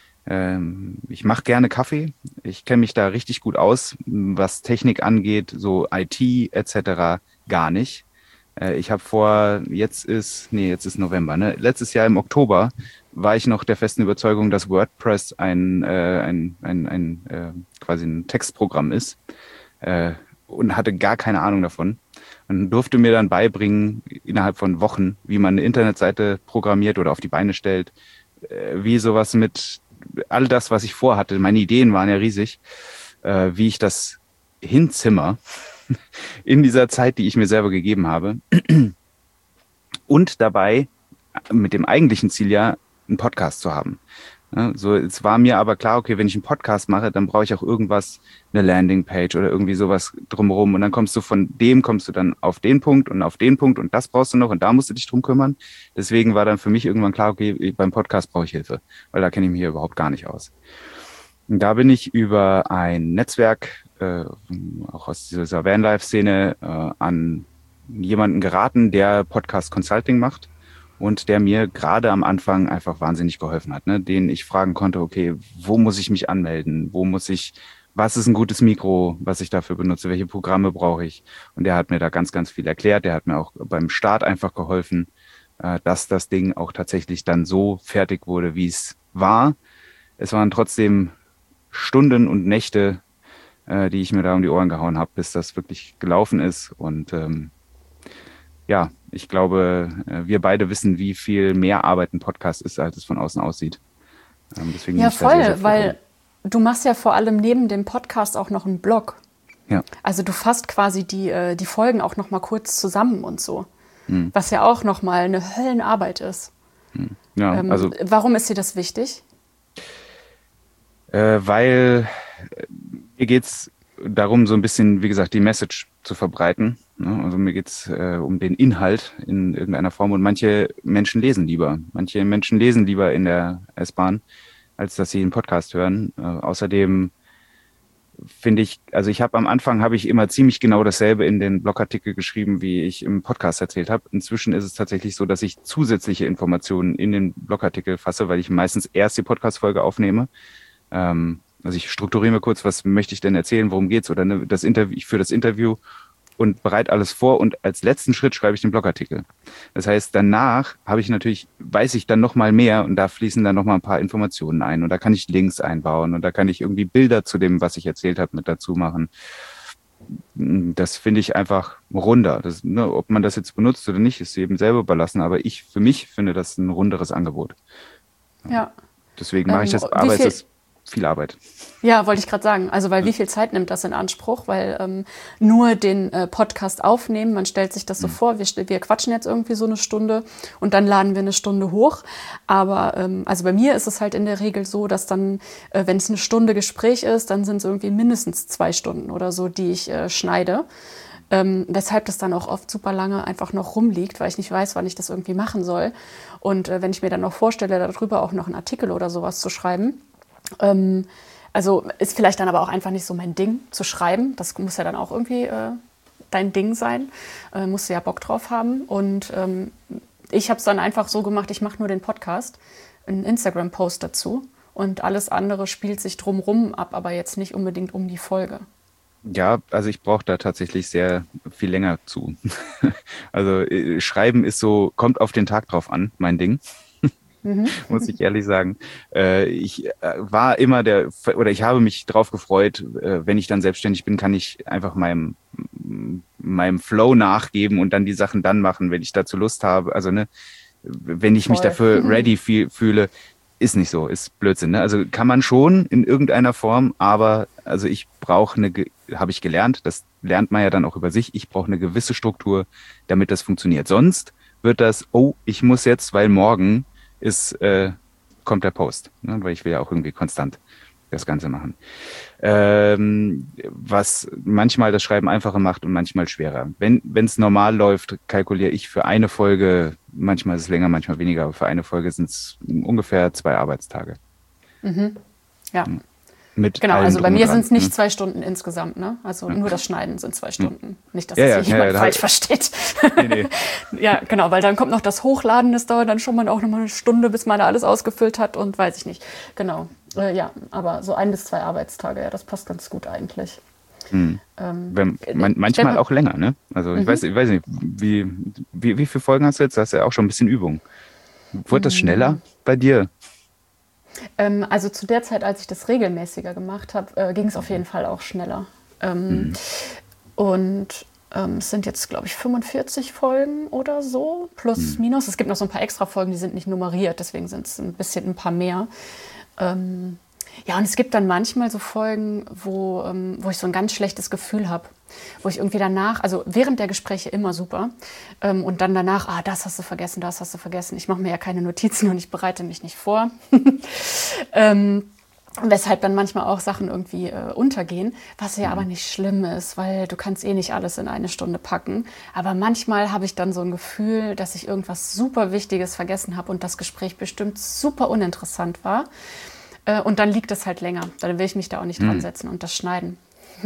A: ähm, ich mache gerne Kaffee. Ich kenne mich da richtig gut aus, was Technik angeht, so I T et cetera gar nicht. Äh, ich habe vor, jetzt ist, nee, jetzt ist November, ne? Letztes Jahr im Oktober war ich noch der festen Überzeugung, dass WordPress ein, äh, ein, ein, ein äh, quasi ein Textprogramm ist, äh, und hatte gar keine Ahnung davon. Und durfte mir dann beibringen, innerhalb von Wochen, wie man eine Internetseite programmiert oder auf die Beine stellt, äh, wie sowas mit all das, was ich vorhatte, meine Ideen waren ja riesig, äh, wie ich das hinzimmer in dieser Zeit, die ich mir selber gegeben habe. Und dabei mit dem eigentlichen Ziel ja, einen Podcast zu haben. Ja, so, es war mir aber klar, okay, wenn ich einen Podcast mache, dann brauche ich auch irgendwas, eine Landingpage oder irgendwie sowas drumherum. Und dann kommst du von dem, kommst du dann auf den Punkt und auf den Punkt und das brauchst du noch und da musst du dich drum kümmern. Deswegen war dann für mich irgendwann klar, okay, beim Podcast brauche ich Hilfe, weil da kenne ich mich hier überhaupt gar nicht aus. Und da bin ich über ein Netzwerk, äh, auch aus dieser Vanlife-Szene, äh, an jemanden geraten, der Podcast Consulting macht und der mir gerade am Anfang einfach wahnsinnig geholfen hat, ne? Den ich fragen konnte, okay, wo muss ich mich anmelden? Wo muss ich was ist ein gutes Mikro, was ich dafür benutze, welche Programme brauche ich. Und der hat mir da ganz, ganz viel erklärt. Der hat mir auch beim Start einfach geholfen, äh, dass das Ding auch tatsächlich dann so fertig wurde, wie es war. Es waren trotzdem Stunden und Nächte, äh, die ich mir da um die Ohren gehauen habe, bis das wirklich gelaufen ist. Und ähm, ja, ich glaube, äh, wir beide wissen, wie viel mehr Arbeit ein Podcast ist, als es von außen aussieht. Ähm, deswegen
B: Ja,
A: bin ich da sehr, sehr
B: voll,
A: froh
B: weil
A: drum.
B: du machst ja vor allem neben dem Podcast auch noch einen Blog.
A: Ja.
B: Also du fasst quasi die, äh, die Folgen auch noch mal kurz zusammen und so.
A: Hm.
B: Was ja auch noch mal eine Höllenarbeit ist.
A: Hm. Ja,
B: Ähm,
A: also
B: warum ist dir das wichtig?
A: äh, weil äh, mir geht's darum, so ein bisschen, wie gesagt, die Message zu verbreiten. Ne? Also mir geht's äh, um den Inhalt in irgendeiner Form. Und manche Menschen lesen lieber. Manche Menschen lesen lieber in der S-Bahn, als dass sie einen Podcast hören. Äh, außerdem finde ich, also ich habe am Anfang habe ich immer ziemlich genau dasselbe in den Blogartikel geschrieben, wie ich im Podcast erzählt habe. Inzwischen ist es tatsächlich so, dass ich zusätzliche Informationen in den Blogartikel fasse, weil ich meistens erst die Podcast-Folge aufnehme. Ähm, also ich strukturiere mir kurz, was möchte ich denn erzählen, worum geht's, oder ne, das Interview, ich führe das Interview und bereite alles vor und als letzten Schritt schreibe ich den Blogartikel. Das heißt, danach habe ich natürlich, weiß ich dann noch mal mehr und da fließen dann noch mal ein paar Informationen ein und da kann ich Links einbauen und da kann ich irgendwie Bilder zu dem, was ich erzählt habe, mit dazu machen. Das finde ich einfach runder. Das, ne, ob man das jetzt benutzt oder nicht, ist jedem selber überlassen, aber ich, für mich finde das ein runderes Angebot.
B: Ja.
A: Deswegen mache ich
B: Ähm,
A: das,
B: wie
A: aber es
B: viel-
A: ist viel Arbeit.
B: Ja, wollte ich gerade sagen. Also, weil wie viel Zeit nimmt das in Anspruch? Weil ähm, nur den äh, Podcast aufnehmen, man stellt sich das so vor, wir, st- wir quatschen jetzt irgendwie so eine Stunde und dann laden wir eine Stunde hoch. Aber ähm, also bei mir ist es halt in der Regel so, dass dann, äh, wenn es eine Stunde Gespräch ist, dann sind es irgendwie mindestens zwei Stunden oder so, die ich äh, schneide. Ähm, weshalb das dann auch oft super lange einfach noch rumliegt, weil ich nicht weiß, wann ich das irgendwie machen soll. Und äh, wenn ich mir dann noch vorstelle, darüber auch noch einen Artikel oder sowas zu schreiben, ähm, also ist vielleicht dann aber auch einfach nicht so mein Ding zu schreiben. Das muss ja dann auch irgendwie äh, dein Ding sein. Äh, musst du ja Bock drauf haben. Und ähm, ich habe es dann einfach so gemacht, ich mache nur den Podcast, einen Instagram-Post dazu und alles andere spielt sich drumrum ab, aber jetzt nicht unbedingt um die Folge.
A: Ja, also ich brauche da tatsächlich sehr viel länger zu. Also äh, Schreiben ist so, kommt auf den Tag drauf an, mein Ding. Muss ich ehrlich sagen. Äh, ich äh, war immer der, oder ich habe mich drauf gefreut, äh, wenn ich dann selbstständig bin, kann ich einfach meinem, meinem Flow nachgeben und dann die Sachen dann machen, wenn ich dazu Lust habe. Also, ne, wenn ich mich
B: Voll.
A: dafür ready fühl- fühle, ist nicht so, ist Blödsinn. Ne? Also kann man schon in irgendeiner Form, aber also ich brauche eine, ge- habe ich gelernt, das lernt man ja dann auch über sich, ich brauche eine gewisse Struktur, damit das funktioniert. Sonst wird das, oh, ich muss jetzt, weil morgen ist, äh, kommt der Post, ne? Weil ich will ja auch irgendwie konstant das Ganze machen. Ähm, was manchmal das Schreiben einfacher macht und manchmal schwerer. Wenn wenn es normal läuft, kalkuliere ich für eine Folge, manchmal ist es länger, manchmal weniger, aber für eine Folge sind es ungefähr zwei Arbeitstage.
B: Ja,
A: Mit
B: genau.
A: allem
B: Also bei
A: drum und
B: mir
A: dran,
B: sind es nicht
A: ne?
B: zwei Stunden insgesamt, ne? Also nur das Schneiden sind zwei Stunden. Nicht, dass
A: Ja,
B: es
A: ja,
B: hier
A: ja,
B: jemand
A: ja,
B: falsch
A: da-
B: versteht.
A: Nee, nee.
B: Ja, genau, weil dann kommt noch das Hochladen, das dauert dann schon mal auch noch mal eine Stunde, bis man da alles ausgefüllt hat und weiß ich nicht. Genau, äh, ja, aber so ein bis zwei Arbeitstage, ja, das passt ganz gut eigentlich. Ähm,
A: Wenn, man, manchmal
B: man-
A: auch länger, ne? Also ich weiß, ich weiß nicht, wie, wie, wie viele Folgen hast du jetzt? Du hast ja auch schon ein bisschen Übung. Wurde das schneller bei dir?
B: Ähm, also zu der Zeit, als ich das regelmäßiger gemacht habe, äh, ging es auf jeden Fall auch schneller. Ähm, Und ähm, es sind jetzt, glaube ich, fünfundvierzig Folgen oder so, plus, minus. Es gibt noch so ein paar extra Folgen, die sind nicht nummeriert, deswegen sind es ein bisschen ein paar mehr. Ähm, ja, und es gibt dann manchmal so Folgen, wo, ähm, wo ich so ein ganz schlechtes Gefühl habe. Wo ich irgendwie danach, also während der Gespräche immer super. Ähm, und dann danach, ah, das hast du vergessen, das hast du vergessen. Ich mache mir ja keine Notizen und ich bereite mich nicht vor. ähm, Weshalb dann manchmal auch Sachen irgendwie äh, untergehen, was ja aber nicht schlimm ist, weil du kannst eh nicht alles in eine Stunde packen. Aber manchmal habe ich dann so ein Gefühl, dass ich irgendwas super Wichtiges vergessen habe und das Gespräch bestimmt super uninteressant war. Äh, und dann liegt es halt länger. Dann will ich mich da auch nicht dran setzen und das schneiden.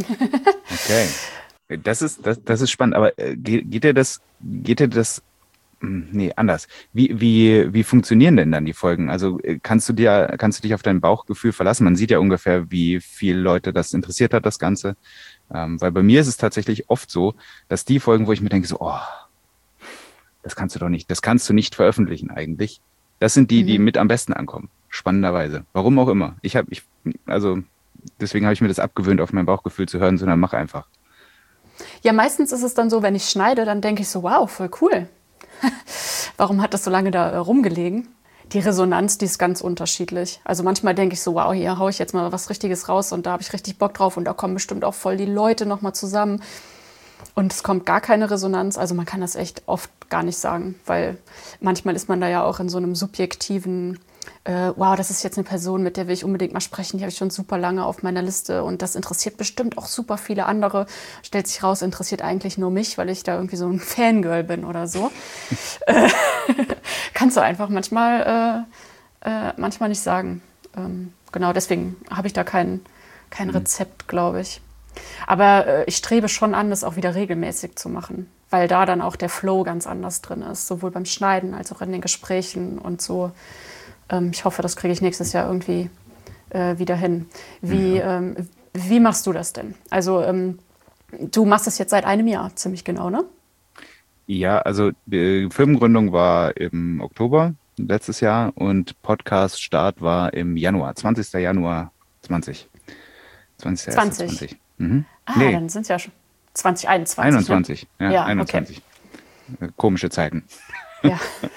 A: Okay. Das ist, das, das ist spannend, aber äh, geht, geht dir das, geht dir das Hm, nee, anders. Wie, wie, wie funktionieren denn dann die Folgen? Also äh, kannst du dir, kannst du dich auf dein Bauchgefühl verlassen? Man sieht ja ungefähr, wie viele Leute das interessiert hat, das Ganze. Ähm, weil bei mir ist es tatsächlich oft so, dass die Folgen, wo ich mir denke, so, oh, das kannst du doch nicht, das kannst du nicht veröffentlichen eigentlich. Das sind die, die
B: Mhm.
A: mit am besten ankommen. Spannenderweise. Warum auch immer. Ich habe, ich, also deswegen habe ich mir das abgewöhnt, auf mein Bauchgefühl zu hören, sondern mach einfach.
B: Ja, meistens ist es dann so, wenn ich schneide, dann denke ich so, wow, voll cool. Warum hat das so lange da äh, rumgelegen? Die Resonanz, die ist ganz unterschiedlich. Also manchmal denke ich so, wow, hier haue ich jetzt mal was Richtiges raus und da habe ich richtig Bock drauf und da kommen bestimmt auch voll die Leute nochmal zusammen. Und es kommt gar keine Resonanz. Also man kann das echt oft gar nicht sagen, weil manchmal ist man da ja auch in so einem subjektiven, äh, wow, das ist jetzt eine Person, mit der will ich unbedingt mal sprechen, die habe ich schon super lange auf meiner Liste und das interessiert bestimmt auch super viele andere. Stellt sich raus, interessiert eigentlich nur mich, weil ich da irgendwie so ein Fangirl bin oder so. äh, kannst du einfach manchmal, äh, äh, manchmal nicht sagen. Ähm, genau, deswegen habe ich da kein, kein
A: Mhm.
B: Rezept, glaube ich. Aber äh, ich strebe schon an, das auch wieder regelmäßig zu machen, weil da dann auch der Flow ganz anders drin ist, sowohl beim Schneiden als auch in den Gesprächen und so. Ähm, ich hoffe, das kriege ich nächstes Jahr irgendwie äh, wieder hin. Wie,
A: Ja.
B: ähm, wie machst du das denn? Also ähm, du machst es jetzt seit einem Jahr, ziemlich genau, ne?
A: Ja, also die Firmengründung war im Oktober letztes Jahr und Podcast-Start war im Januar, zwanzigster Januar zwanzig. zwanzigster erster
B: zwanzig.
A: zwanzig. Mhm.
B: Ah,
A: Nee,
B: dann sind es ja schon zwanzig einundzwanzig, ne?
A: einundzwanzig. Ja,
B: Ja, okay.
A: einundzwanzig. Äh, Komische Zeiten.
B: Ja.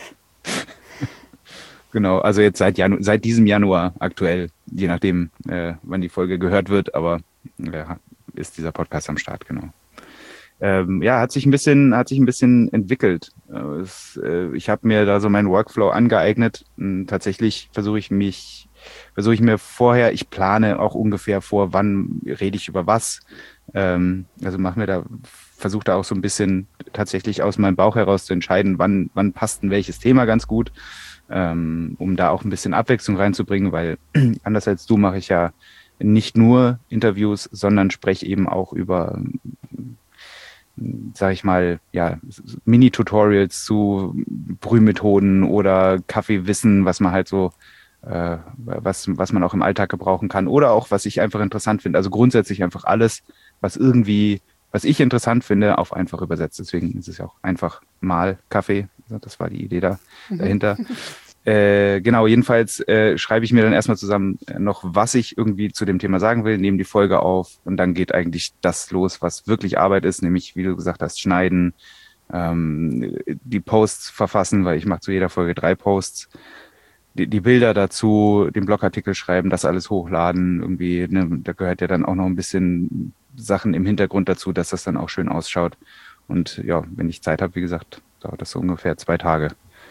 A: Genau, also jetzt seit Janu seit diesem Januar aktuell, je nachdem, äh, wann die Folge gehört wird, aber äh, ist dieser Podcast am Start, genau. Ähm, ja, hat sich ein bisschen, hat sich ein bisschen entwickelt. Äh, es, äh, ich habe mir da so meinen Workflow angeeignet. Und tatsächlich versuche ich mich, versuche ich mir vorher, ich plane auch ungefähr vor, wann rede ich über was. Ähm, also mache mir da, versuche da auch so ein bisschen tatsächlich aus meinem Bauch heraus zu entscheiden, wann, wann passt denn welches Thema ganz gut, ähm, um da auch ein bisschen Abwechslung reinzubringen, weil anders als du mache ich ja nicht nur Interviews, sondern spreche eben auch über, sage ich mal, ja, Mini-Tutorials zu Brühmethoden oder Kaffeewissen, was man halt so, äh, was, was man auch im Alltag gebrauchen kann oder auch, was ich einfach interessant finde. Also grundsätzlich einfach alles, was irgendwie, was ich interessant finde, auf einfach übersetzt. Deswegen ist es ja auch einfach mal Kaffee. Das war die Idee da dahinter. Äh, genau, jedenfalls äh, schreibe ich mir dann erstmal zusammen äh, noch, was ich irgendwie zu dem Thema sagen will, nehme die Folge auf und dann geht eigentlich das los, was wirklich Arbeit ist, nämlich, wie du gesagt hast, schneiden, ähm, die Posts verfassen, weil ich mache zu jeder Folge drei Posts, die, die Bilder dazu, den Blogartikel schreiben, das alles hochladen, irgendwie, ne, da gehört ja dann auch noch ein bisschen Sachen im Hintergrund dazu, dass das dann auch schön ausschaut. Und ja, wenn ich Zeit habe, wie gesagt, dauert das so ungefähr zwei Tage.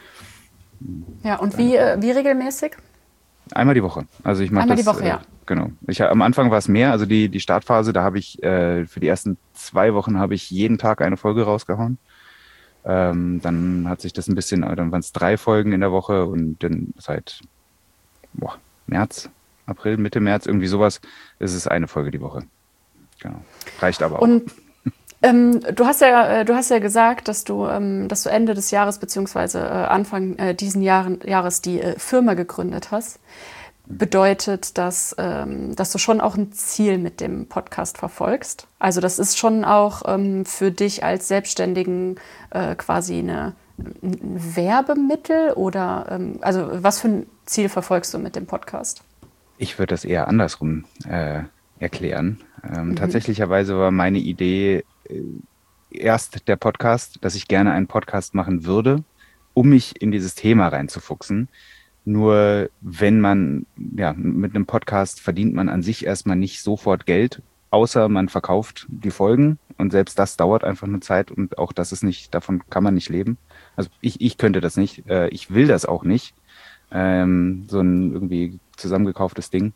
B: Ja, und wie, äh, wie regelmäßig?
A: Einmal die Woche. Also ich mache
B: Einmal die
A: das,
B: Woche,
A: äh,
B: ja.
A: genau. Ich, am Anfang war es mehr, also die, die Startphase, da habe ich äh, für die ersten zwei Wochen habe ich jeden Tag eine Folge rausgehauen. Ähm, dann hat sich das ein bisschen, äh, dann waren es drei Folgen in der Woche und dann seit boah, März, April, Mitte März, irgendwie sowas, ist es eine Folge die Woche. Genau. Reicht aber auch.
B: Und ähm, du hast ja, äh, du hast ja gesagt, dass du, ähm, dass du Ende des Jahres beziehungsweise äh, Anfang äh, diesen Jahren, Jahres die äh, Firma gegründet hast. Bedeutet das, ähm, dass du schon auch ein Ziel mit dem Podcast verfolgst? Also das ist schon auch ähm, für dich als Selbstständigen äh, quasi eine, ein Werbemittel oder ähm, also was für ein Ziel verfolgst du mit dem Podcast?
A: Ich würde das eher andersrum äh, erklären. Ähm,
B: Mhm.
A: tatsächlicherweise war meine Idee äh, erst der Podcast, dass ich gerne einen Podcast machen würde, um mich in dieses Thema reinzufuchsen. Nur wenn man, ja, mit einem Podcast verdient man an sich erstmal nicht sofort Geld, außer man verkauft die Folgen. Und selbst das dauert einfach eine Zeit und auch das ist nicht, davon kann man nicht leben. Also ich, ich könnte das nicht, äh, ich will das auch nicht. Ähm, so ein irgendwie zusammengekauftes Ding.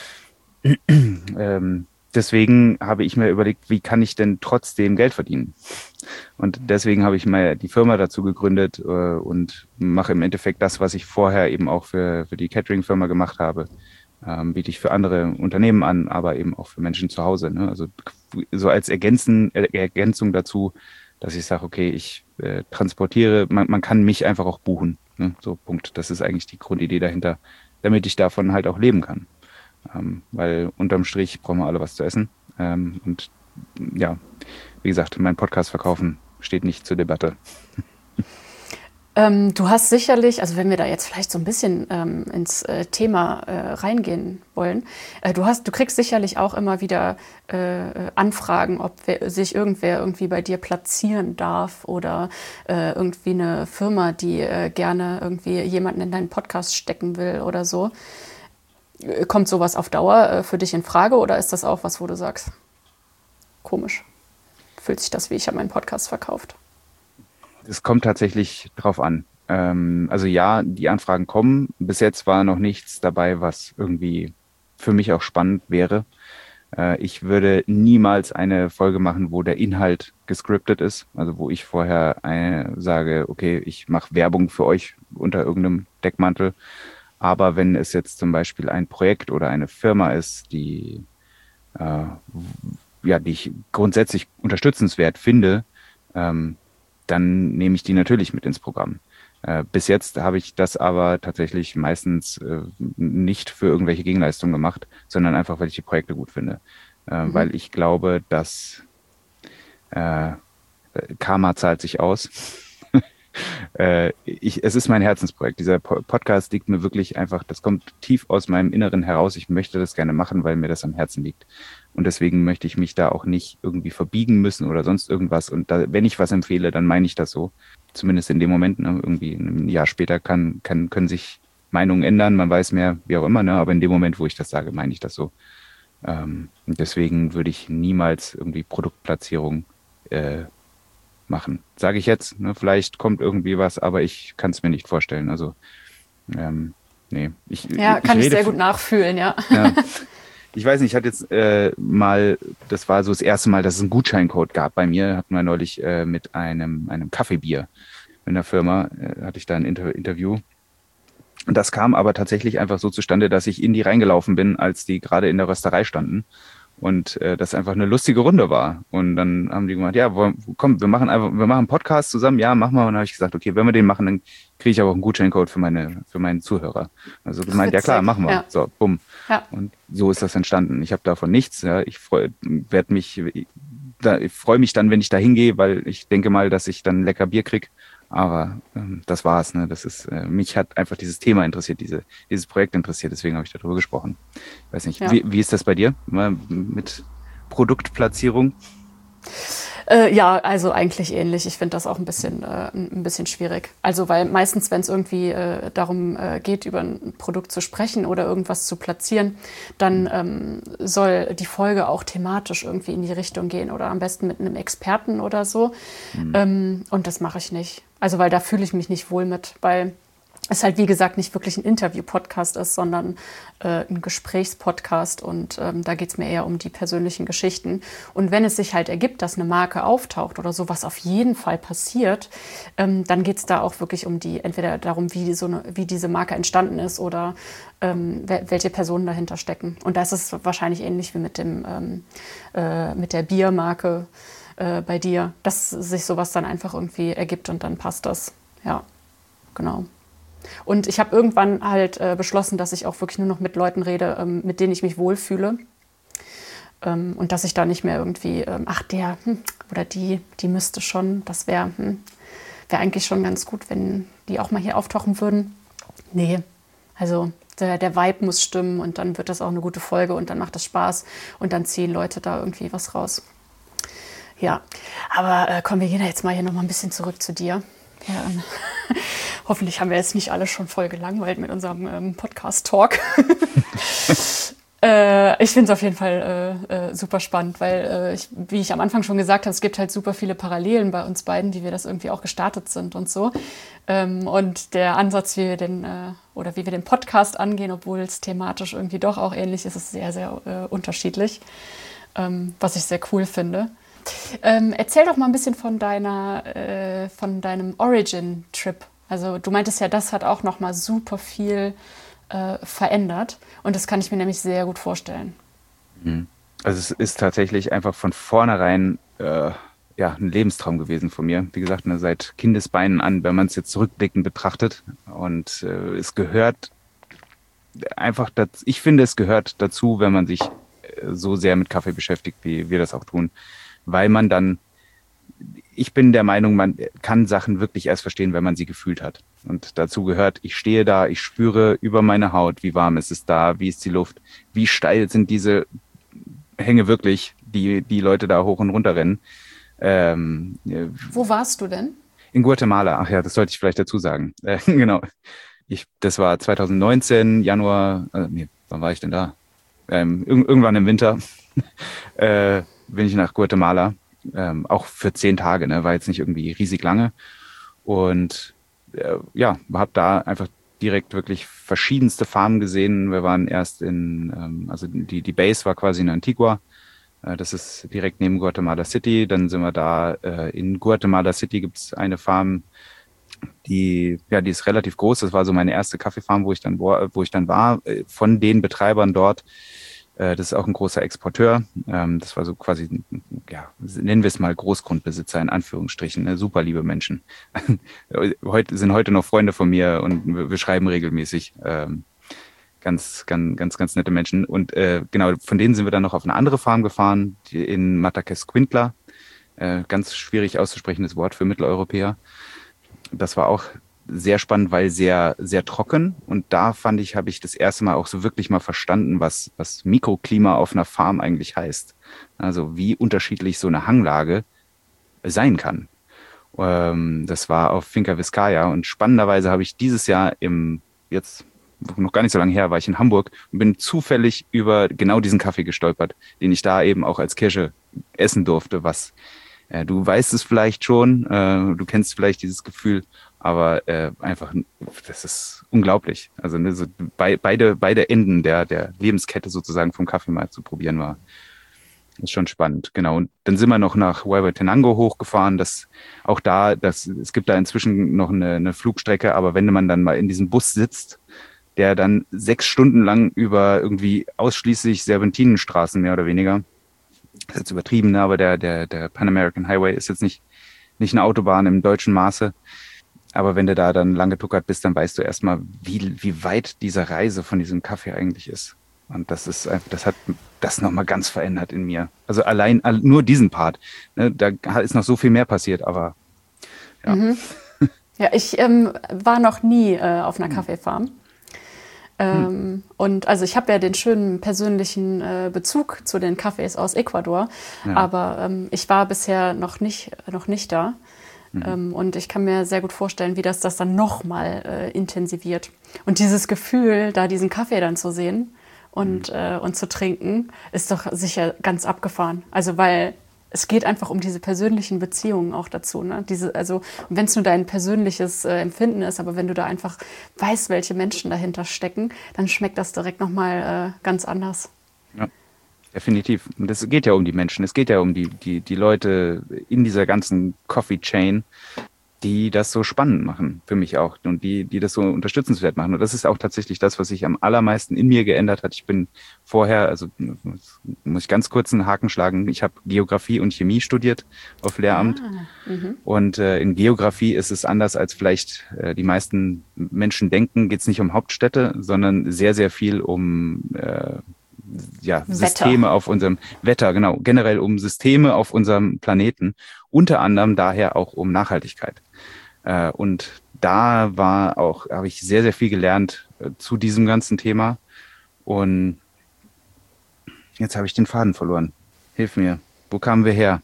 A: Ähm, deswegen habe ich mir überlegt, wie kann ich denn trotzdem Geld verdienen? Und deswegen habe ich mal die Firma dazu gegründet äh, und mache im Endeffekt das, was ich vorher eben auch für, für die Catering-Firma gemacht habe. Ähm, biete ich für andere Unternehmen an, aber eben auch für Menschen zu Hause. Ne? Also so als Ergänzen, äh, Ergänzung dazu, dass ich sage, okay, ich äh, transportiere. Man, man kann mich einfach auch buchen. Ne? So, Punkt. Das ist eigentlich die Grundidee dahinter, damit ich davon halt auch leben kann. Ähm, weil unterm Strich brauchen wir alle was zu essen. Ähm, und ja, wie gesagt, mein Podcast verkaufen steht nicht zur Debatte.
B: Ähm, du hast sicherlich, also wenn wir da jetzt vielleicht so ein bisschen ähm, ins äh, Thema äh, reingehen wollen, äh, du hast, du kriegst sicherlich auch immer wieder äh, Anfragen, ob wer, sich irgendwer irgendwie bei dir platzieren darf oder äh, irgendwie eine Firma, die äh, gerne irgendwie jemanden in deinen Podcast stecken will oder so. Äh, Kommt sowas auf Dauer äh, für dich in Frage oder ist das auch was, wo du sagst, komisch, fühlt sich das wie ich habe meinen Podcast verkauft?
A: Es kommt tatsächlich drauf an. Ähm, also ja, die Anfragen kommen. Bis jetzt war noch nichts dabei, was irgendwie für mich auch spannend wäre. Äh, ich würde niemals eine Folge machen, wo der Inhalt gescriptet ist. Also wo ich vorher eine, sage, okay, ich mache Werbung für euch unter irgendeinem Deckmantel. Aber wenn es jetzt zum Beispiel ein Projekt oder eine Firma ist, die, äh, ja, die ich grundsätzlich unterstützenswert finde, ähm, dann nehme ich die natürlich mit ins Programm. Äh, bis jetzt habe ich das aber tatsächlich meistens äh, nicht für irgendwelche Gegenleistungen gemacht, sondern einfach, weil ich die Projekte gut finde. Äh,
B: Mhm.
A: weil ich glaube, dass äh, Karma zahlt sich aus. äh, ich, es ist mein Herzensprojekt. Dieser po Podcast liegt mir wirklich einfach, das kommt tief aus meinem Inneren heraus. Ich möchte das gerne machen, weil mir das am Herzen liegt. Und deswegen möchte ich mich da auch nicht irgendwie verbiegen müssen oder sonst irgendwas. Und da, wenn ich was empfehle, dann meine ich das so. Zumindest in dem Moment, ne? Irgendwie ein Jahr später kann, kann, können sich Meinungen ändern, man weiß mehr, wie auch immer, ne? Aber in dem Moment, wo ich das sage, meine ich das so. Ähm, und deswegen würde ich niemals irgendwie Produktplatzierung äh, machen. Sage ich jetzt, ne? Vielleicht kommt irgendwie was, aber ich kann es mir nicht vorstellen. Also, ähm, nee. Ich,
B: Ja,
A: ich
B: kann ich
A: rede,
B: sehr gut nachfühlen, ja.
A: ja. Ich weiß nicht, ich hatte jetzt äh, mal, das war so das erste Mal, dass es einen Gutscheincode gab bei mir, hatten wir neulich äh, mit einem, einem Kaffeebier in der Firma, äh, hatte ich da ein Inter Interview. Und das kam aber tatsächlich einfach so zustande, dass ich in die reingelaufen bin, als die gerade in der Rösterei standen. Und äh, das einfach eine lustige Runde war. Und dann haben die gemacht, ja, wollen, komm, wir machen einfach, wir machen einen Podcast zusammen, ja, machen wir. Und dann habe ich gesagt, okay, wenn wir den machen, dann kriege ich aber auch einen Gutscheincode für meine, für meinen Zuhörer. Also gemeint, ja klar,
B: Witzig,
A: machen wir.
B: ja.
A: So, bumm.
B: Ja.
A: Und so ist das entstanden. Ich habe davon nichts. Ja. Ich freue werd mich, da, ich freue mich dann, wenn ich da hingehe, weil ich denke mal, dass ich dann lecker Bier krieg. Aber ähm, das war's. Ne? Das ist, äh, mich hat einfach dieses Thema interessiert, diese, dieses Projekt interessiert. Deswegen habe ich darüber gesprochen. Ich weiß nicht,
B: Ja.
A: wie, wie ist das bei dir Mal mit Produktplatzierung?
B: Äh, ja, also eigentlich ähnlich. Ich finde das auch ein bisschen, äh, ein bisschen schwierig. Also weil meistens, wenn es irgendwie äh, darum äh, geht, über ein Produkt zu sprechen oder irgendwas zu platzieren, dann ähm, soll die Folge auch thematisch irgendwie in die Richtung gehen oder am besten mit einem Experten oder so.
A: Mhm.
B: Ähm, und das mache ich nicht. Also weil da fühle ich mich nicht wohl mit, weil es halt, wie gesagt, nicht wirklich ein Interview-Podcast ist, sondern äh, ein Gesprächspodcast und ähm, da geht es mir eher um die persönlichen Geschichten. Und wenn es sich halt ergibt, dass eine Marke auftaucht oder so, was auf jeden Fall passiert, ähm, dann geht es da auch wirklich um die, entweder darum, wie, die, so eine, wie diese Marke entstanden ist oder ähm, welche Personen dahinter stecken. Und da ist es wahrscheinlich ähnlich wie mit, dem, ähm, äh, mit der Biermarke äh, bei dir, dass sich sowas dann einfach irgendwie ergibt und dann passt das. Ja, genau. Und ich habe irgendwann halt äh, beschlossen, dass ich auch wirklich nur noch mit Leuten rede, ähm, mit denen ich mich wohlfühle. Ähm, und dass ich da nicht mehr irgendwie, ähm, ach der hm, oder die, die müsste schon, das wäre hm, wär eigentlich schon ganz gut, wenn die auch mal hier auftauchen würden. Nee, also der, der Vibe muss stimmen und dann wird das auch eine gute Folge und dann macht das Spaß und dann ziehen Leute da irgendwie was raus. Ja, aber äh, komm, wir gehen da jetzt mal hier noch mal ein bisschen zurück zu dir. Ja, ähm, hoffentlich haben wir jetzt nicht alle schon voll gelangweilt mit unserem ähm, Podcast-Talk. äh, ich finde es auf jeden Fall äh, äh, super spannend, weil, äh, ich, wie ich am Anfang schon gesagt habe, es gibt halt super viele Parallelen bei uns beiden, wie wir das irgendwie auch gestartet sind und so. Ähm, und der Ansatz, wie wir den, äh, oder wie wir den Podcast angehen, obwohl es thematisch irgendwie doch auch ähnlich ist, ist sehr, sehr äh, unterschiedlich, ähm, was ich sehr cool finde. Ähm, erzähl doch mal ein bisschen von deiner, äh, von deinem Origin-Trip. Also du meintest ja, das hat auch noch mal super viel äh, verändert und das kann ich mir nämlich sehr gut vorstellen.
A: Mhm. Also es ist tatsächlich einfach von vornherein äh, ja, ein Lebenstraum gewesen von mir. Wie gesagt, ne, seit Kindesbeinen an, wenn man es jetzt zurückblickend betrachtet. Und äh, es gehört einfach dazu, ich finde, es gehört dazu, wenn man sich äh, so sehr mit Kaffee beschäftigt, wie wir das auch tun, weil man dann, ich bin der Meinung, man kann Sachen wirklich erst verstehen, wenn man sie gefühlt hat. Und dazu gehört, ich stehe da, ich spüre über meine Haut, wie warm ist es da, wie ist die Luft, wie steil sind diese Hänge wirklich, die die Leute da hoch und runter rennen. Ähm, äh,
B: Wo warst du denn?
A: in Guatemala, ach ja, das sollte ich vielleicht dazu sagen. Äh, genau. Ich, das war zwanzig neunzehn, Januar, äh, nee, wann war ich denn da? Ähm, irg irgendwann im Winter äh, bin ich nach Guatemala, ähm, auch für zehn Tage, ne, war jetzt nicht irgendwie riesig lange. Und äh, ja, habe da einfach direkt wirklich verschiedenste Farmen gesehen. Wir waren erst in, ähm, also die, die Base war quasi in Antigua. Äh, das ist direkt neben Guatemala City. Dann sind wir da, äh, in Guatemala City gibt's eine Farm, die, ja, die ist relativ groß. Das war so meine erste Kaffeefarm, wo ich dann, wo, wo ich dann war, äh, von den Betreibern dort. Äh, das ist auch ein großer Exporteur. Ähm, das war so quasi, ja, nennen wir es mal Großgrundbesitzer in Anführungsstrichen, ne? Super liebe Menschen. Heute sind heute noch Freunde von mir und wir, wir schreiben regelmäßig. Ähm, ganz, ganz, ganz, ganz nette Menschen. Und äh, genau, von denen sind wir dann noch auf eine andere Farm gefahren, die in Mataquescuintla. Äh, ganz schwierig auszusprechendes Wort für Mitteleuropäer. Das war auch sehr spannend, weil sehr, sehr trocken. Und da fand ich, habe ich das erste Mal auch so wirklich mal verstanden, was, was Mikroklima auf einer Farm eigentlich heißt. Also wie unterschiedlich so eine Hanglage sein kann. Ähm, das war auf Finca Vizcaya. Und spannenderweise habe ich dieses Jahr im, jetzt noch gar nicht so lange her, war ich in Hamburg und bin zufällig über genau diesen Kaffee gestolpert, den ich da eben auch als Kirsche essen durfte, was äh, du weißt es vielleicht schon, äh, du kennst vielleicht dieses Gefühl, aber äh, einfach, das ist unglaublich. Also ne, so bei, beide, beide Enden der, der Lebenskette sozusagen vom Kaffee mal zu probieren war. Ist schon spannend, genau. Und dann sind wir noch nach Huehuetenango hochgefahren. Das auch da, das, es gibt da inzwischen noch eine, eine Flugstrecke, aber wenn man dann mal in diesem Bus sitzt, der dann sechs Stunden lang über irgendwie ausschließlich Serpentinenstraßen mehr oder weniger, das ist jetzt übertrieben, ne, aber der, der, der Pan American Highway ist jetzt nicht, nicht eine Autobahn im deutschen Maße. Aber wenn du da dann lang getuckert bist, dann weißt du erstmal, wie, wie weit diese Reise von diesem Kaffee eigentlich ist. Und das ist einfach, das hat das nochmal ganz verändert in mir. Also allein, nur diesen Part. Ne, da ist noch so viel mehr passiert, aber ja.
B: Mhm. Ja, ich ähm, war noch nie äh, auf einer Kaffeefarm. Ähm, hm. Und also ich habe ja den schönen persönlichen äh, Bezug zu den Kaffees aus Ecuador, ja. aber ähm, ich war bisher noch nicht, noch nicht da. Mhm. Ähm, und ich kann mir sehr gut vorstellen, wie das das dann nochmal äh, intensiviert. Und dieses Gefühl, da diesen Kaffee dann zu sehen und, mhm. äh, und zu trinken, ist doch sicher ganz abgefahren. Also weil es geht einfach um diese persönlichen Beziehungen auch dazu. Ne? Diese, also wenn es nur dein persönliches äh, Empfinden ist, aber wenn du da einfach weißt, welche Menschen dahinter stecken, dann schmeckt das direkt nochmal äh, ganz anders.
A: Ja, definitiv. Und es geht ja um die Menschen. Es geht ja um die, die, die Leute in dieser ganzen Coffee-Chain, die das so spannend machen, für mich auch, und die, die das so unterstützenswert machen. Und das ist auch tatsächlich das, was sich am allermeisten in mir geändert hat. Ich bin vorher, also muss ich ganz kurz einen Haken schlagen, ich habe Geografie und Chemie studiert auf Lehramt. Ah, mhm. Und äh, in Geografie ist es anders, als vielleicht äh, die meisten Menschen denken, geht es nicht um Hauptstädte, sondern sehr, sehr viel um äh, ja, Systeme Wetter. Auf unserem Wetter, genau, generell um Systeme auf unserem Planeten, unter anderem daher auch um Nachhaltigkeit. Äh, und da war auch, habe ich sehr, sehr viel gelernt äh, zu diesem ganzen Thema. Und jetzt habe ich den Faden verloren. Hilf mir. Wo kamen wir her?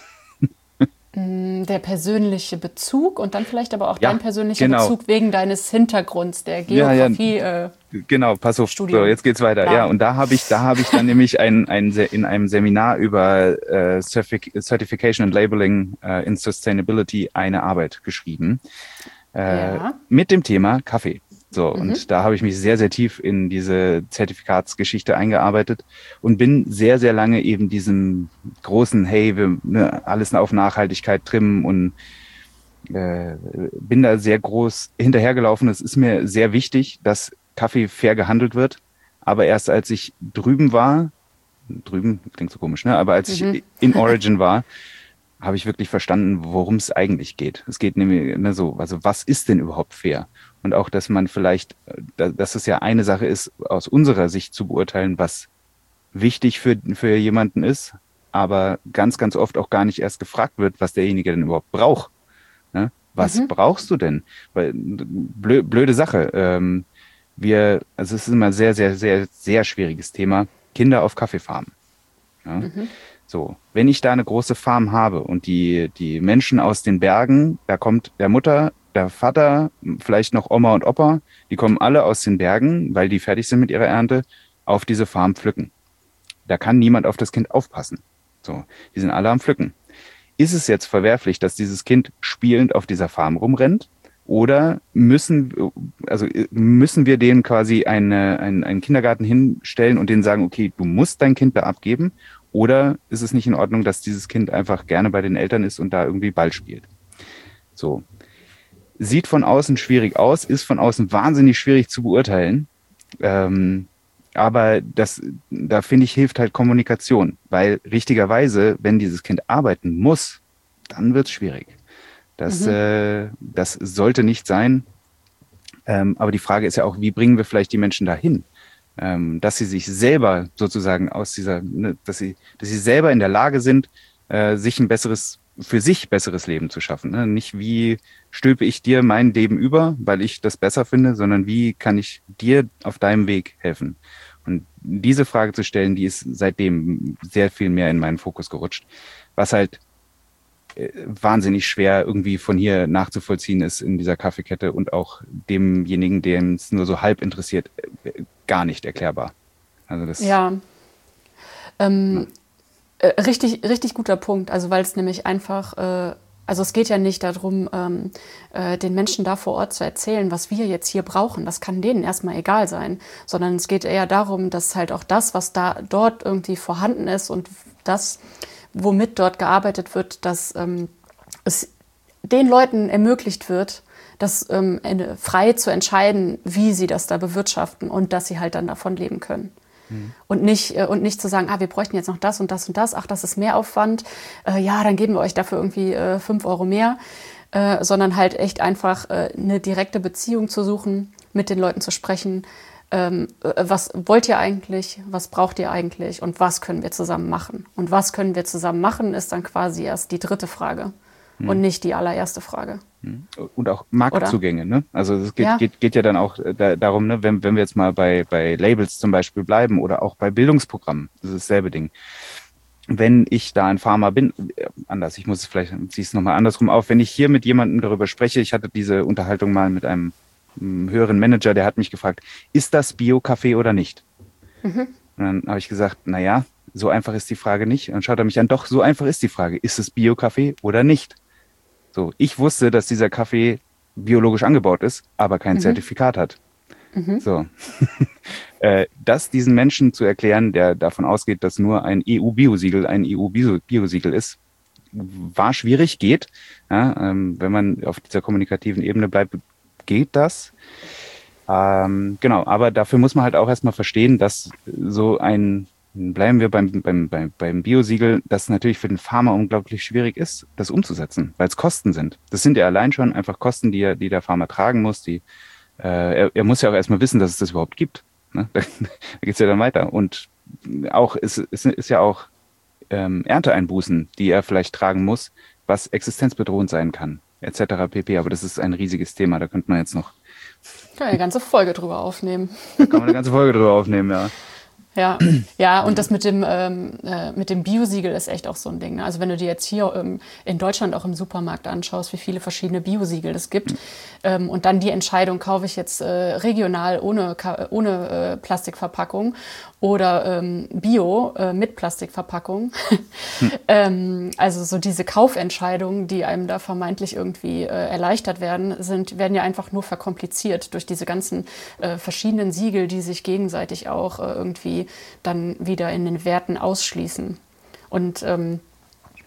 B: Der persönliche Bezug und dann vielleicht aber auch ja, dein persönlicher genau. Bezug wegen deines Hintergrunds der Geografie.
A: Ja, ja. Äh, genau, pass auf. So, jetzt geht's weiter. Ja, ja und da habe ich, da habe ich dann nämlich ein, ein in einem Seminar über äh, Certification and Labeling äh, in Sustainability eine Arbeit geschrieben äh, ja. mit dem Thema Kaffee. So, mhm. und da habe ich mich sehr, sehr tief in diese Zertifikatsgeschichte eingearbeitet und bin sehr, sehr lange eben diesem großen, hey, wir ne, alles auf Nachhaltigkeit trimmen und äh, bin da sehr groß hinterhergelaufen. Es ist mir sehr wichtig, dass Kaffee fair gehandelt wird. Aber erst als ich drüben war, drüben klingt so komisch, ne? Aber als mhm. ich in Origin war, habe ich wirklich verstanden, worum es eigentlich geht. Es geht nämlich ne, so, also was ist denn überhaupt fair? Und auch, dass man vielleicht, äh, dass es ja eine Sache ist, aus unserer Sicht zu beurteilen, was wichtig für, für jemanden ist, aber ganz, ganz oft auch gar nicht erst gefragt wird, was derjenige denn überhaupt braucht. Ne? Was
B: Mhm.
A: brauchst du denn? Weil, blö, blöde Sache. Ähm, wir, also es ist immer sehr, sehr, sehr, sehr schwieriges Thema. Kinder auf Kaffeefarmen. Ja?
B: Mhm.
A: So, wenn ich da eine große Farm habe und die, die Menschen aus den Bergen, da kommt der Mutter, der Vater, vielleicht noch Oma und Opa, die kommen alle aus den Bergen, weil die fertig sind mit ihrer Ernte, auf diese Farm pflücken. Da kann niemand auf das Kind aufpassen. So, die sind alle am Pflücken. Ist es jetzt verwerflich, dass dieses Kind spielend auf dieser Farm rumrennt? Oder müssen, also müssen wir denen quasi eine, einen, einen Kindergarten hinstellen und denen sagen, okay, du musst dein Kind da abgeben? Oder ist es nicht in Ordnung, dass dieses Kind einfach gerne bei den Eltern ist und da irgendwie Ball spielt? So. Sieht von außen schwierig aus, ist von außen wahnsinnig schwierig zu beurteilen. Ähm, aber das, da finde ich, hilft halt Kommunikation, weil richtigerweise, wenn dieses Kind arbeiten muss, dann wird es schwierig. Das,
B: Mhm.
A: äh, das sollte nicht sein. Ähm, aber die Frage ist ja auch, wie bringen wir vielleicht die Menschen dahin, ähm, dass sie sich selber sozusagen aus dieser, ne, dass sie, dass sie selber in der Lage sind, äh, sich ein besseres, für sich besseres Leben zu schaffen. Ne? Nicht wie stülpe ich dir mein Leben über, weil ich das besser finde, sondern wie kann ich dir auf deinem Weg helfen? Und diese Frage zu stellen, die ist seitdem sehr viel mehr in meinen Fokus gerutscht, was halt äh, wahnsinnig schwer irgendwie von hier nachzuvollziehen ist in dieser Kaffeekette und auch demjenigen, den es nur so halb interessiert, äh, gar nicht erklärbar. Also das,
B: Ja,
A: na,
B: ähm, äh, richtig, richtig guter Punkt. Also weil es nämlich einfach, äh, also es geht ja nicht darum, ähm, äh, den Menschen da vor Ort zu erzählen, was wir jetzt hier brauchen. Das kann denen erstmal egal sein, sondern es geht eher darum, dass halt auch das, was da dort irgendwie vorhanden ist und das, womit dort gearbeitet wird, dass ähm, es den Leuten ermöglicht wird, das ähm, frei zu entscheiden, wie sie das da bewirtschaften und dass sie halt dann davon leben können.
A: hm,
B: Und nicht, äh, und nicht zu sagen, ah, wir bräuchten jetzt noch das und das und das, ach, das ist Mehraufwand, äh, ja, dann geben wir euch dafür irgendwie äh, fünf Euro mehr, äh, sondern halt echt einfach äh, eine direkte Beziehung zu suchen, mit den Leuten zu sprechen. Ähm, äh, was wollt ihr eigentlich, was braucht ihr eigentlich und was können wir zusammen machen? Und was können wir zusammen machen, ist dann quasi erst die dritte Frage
A: hm,
B: und nicht die allererste Frage,
A: hm. Und auch
B: oder?
A: Marktzugänge, ne? Also es geht,
B: Ja.
A: geht, geht ja dann auch äh, da, darum, ne, wenn, wenn wir jetzt mal bei, bei Labels zum Beispiel bleiben oder auch bei Bildungsprogrammen, das ist dasselbe Ding. Wenn ich da ein Farmer bin, äh, anders, ich muss es vielleicht, ziehe es nochmal andersrum auf, wenn ich hier mit jemandem darüber spreche, ich hatte diese Unterhaltung mal mit einem mm, höheren Manager, der hat mich gefragt, ist das Bio-Kaffee oder nicht? Und dann habe ich gesagt, na ja, so einfach ist die Frage nicht. Und dann schaut er mich an, doch, so einfach ist die Frage, ist es Bio-Kaffee oder nicht? So, ich wusste, dass dieser Kaffee biologisch angebaut ist, aber kein
B: Mhm.
A: Zertifikat hat.
B: Mhm.
A: So, äh, das diesen Menschen zu erklären, der davon ausgeht, dass nur ein E U-Biosiegel ein E U-Biosiegel ist, war schwierig, geht. Ja, ähm, wenn man auf dieser kommunikativen Ebene bleibt, geht das. Ähm, genau, aber dafür muss man halt auch erstmal verstehen, dass so ein, bleiben wir beim, beim, beim, beim Biosiegel, das natürlich für den Farmer unglaublich schwierig ist, das umzusetzen, weil es Kosten sind. Das sind ja allein schon einfach Kosten, die, er, die der Farmer tragen muss. Die, äh, er, er muss ja auch erstmal wissen, dass es das überhaupt gibt. Ne? Da, da geht's ja dann weiter. Und auch, es, es ist ja auch ähm, Ernteeinbußen, die er vielleicht tragen muss, was existenzbedrohend sein kann, et cetera pp. Aber das ist ein riesiges Thema, da könnte man jetzt noch,
B: Kann ja eine ganze Folge drüber aufnehmen.
A: da kann man eine ganze Folge drüber aufnehmen, ja.
B: Ja, ja, und das mit dem, ähm, äh, mit dem Biosiegel ist echt auch so ein Ding. Ne? Also wenn du dir jetzt hier ähm, in Deutschland auch im Supermarkt anschaust, wie viele verschiedene Biosiegel es gibt ähm, und dann die Entscheidung, kaufe ich jetzt äh, regional ohne, Ka- ohne äh, Plastikverpackung oder ähm, Bio äh, mit Plastikverpackung. ähm, also so diese Kaufentscheidungen, die einem da vermeintlich irgendwie äh, erleichtert werden, sind, werden ja einfach nur verkompliziert durch diese ganzen äh, verschiedenen Siegel, die sich gegenseitig auch äh, irgendwie dann wieder in den Werten ausschließen. Und ähm,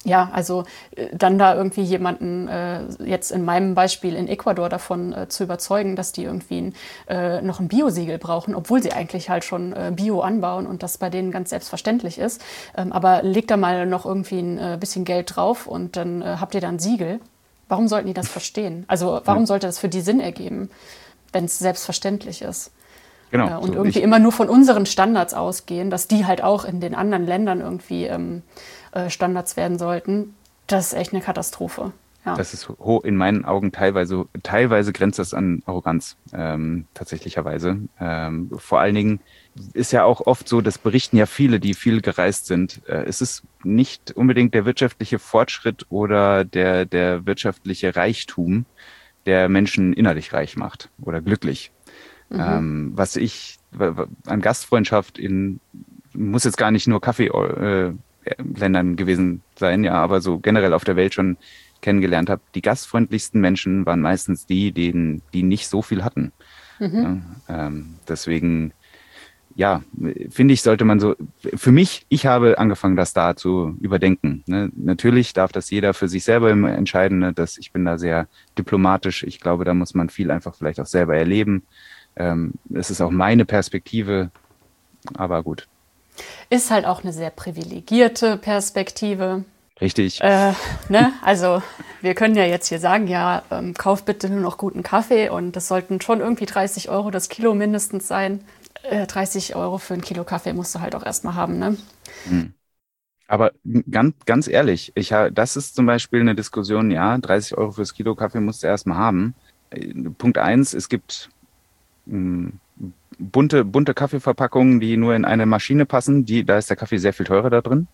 B: Ja, also äh, dann da irgendwie jemanden, äh, jetzt in meinem Beispiel in Ecuador, davon äh, zu überzeugen, dass die irgendwie ein, äh, noch ein Biosiegel brauchen, obwohl sie eigentlich halt schon äh, Bio anbauen und das bei denen ganz selbstverständlich ist. Ähm, aber legt da mal noch irgendwie ein äh, bisschen Geld drauf und dann äh, habt ihr da ein Siegel. Warum sollten die das verstehen? Also warum
A: Ja.
B: sollte das für die Sinn ergeben, wenn es selbstverständlich ist?
A: Genau.
B: Äh, und
A: So,
B: irgendwie
A: ich,
B: immer nur von unseren Standards ausgehen, dass die halt auch in den anderen Ländern irgendwie ähm, äh, Standards werden sollten, das ist echt eine Katastrophe. Ja.
A: Das ist ho in meinen Augen teilweise, teilweise grenzt das an Arroganz, ähm, tatsächlicherweise. Ähm, vor allen Dingen ist ja auch oft so, das berichten ja viele, die viel gereist sind. Äh, es ist nicht unbedingt der wirtschaftliche Fortschritt oder der, der wirtschaftliche Reichtum, der Menschen innerlich reich macht oder glücklich.
B: Mhm.
A: Ähm, was ich w- w- an Gastfreundschaft in, muss jetzt gar nicht nur Kaffeeländern äh, Ländern gewesen sein, ja, aber so generell auf der Welt schon kennengelernt habe, die gastfreundlichsten Menschen waren meistens die, denen, die nicht so viel hatten.
B: Mhm.
A: Ja, ähm, deswegen, ja, finde ich, sollte man so, für mich, ich habe angefangen, das da zu überdenken. Ne? Natürlich darf das jeder für sich selber immer entscheiden, ne? dass ich bin da sehr diplomatisch. Ich glaube, da muss man viel einfach vielleicht auch selber erleben. Ähm, es ist auch meine Perspektive, aber gut,
B: Ist halt auch eine sehr privilegierte Perspektive.
A: richtig.
B: Äh, ne? Also wir können ja jetzt hier sagen, ja, ähm, kauf bitte nur noch guten Kaffee und das sollten schon irgendwie dreißig Euro das Kilo mindestens sein. Äh, dreißig Euro für ein Kilo Kaffee musst du halt auch erstmal haben, ne?
A: Hm. Aber ganz, ganz ehrlich, ich ha, das ist zum Beispiel eine Diskussion, ja, dreißig Euro fürs Kilo Kaffee musst du erstmal haben. Äh, Punkt eins, es gibt mh, bunte, bunte Kaffeeverpackungen, die nur in eine Maschine passen. Die, da ist der Kaffee sehr viel teurer da drin.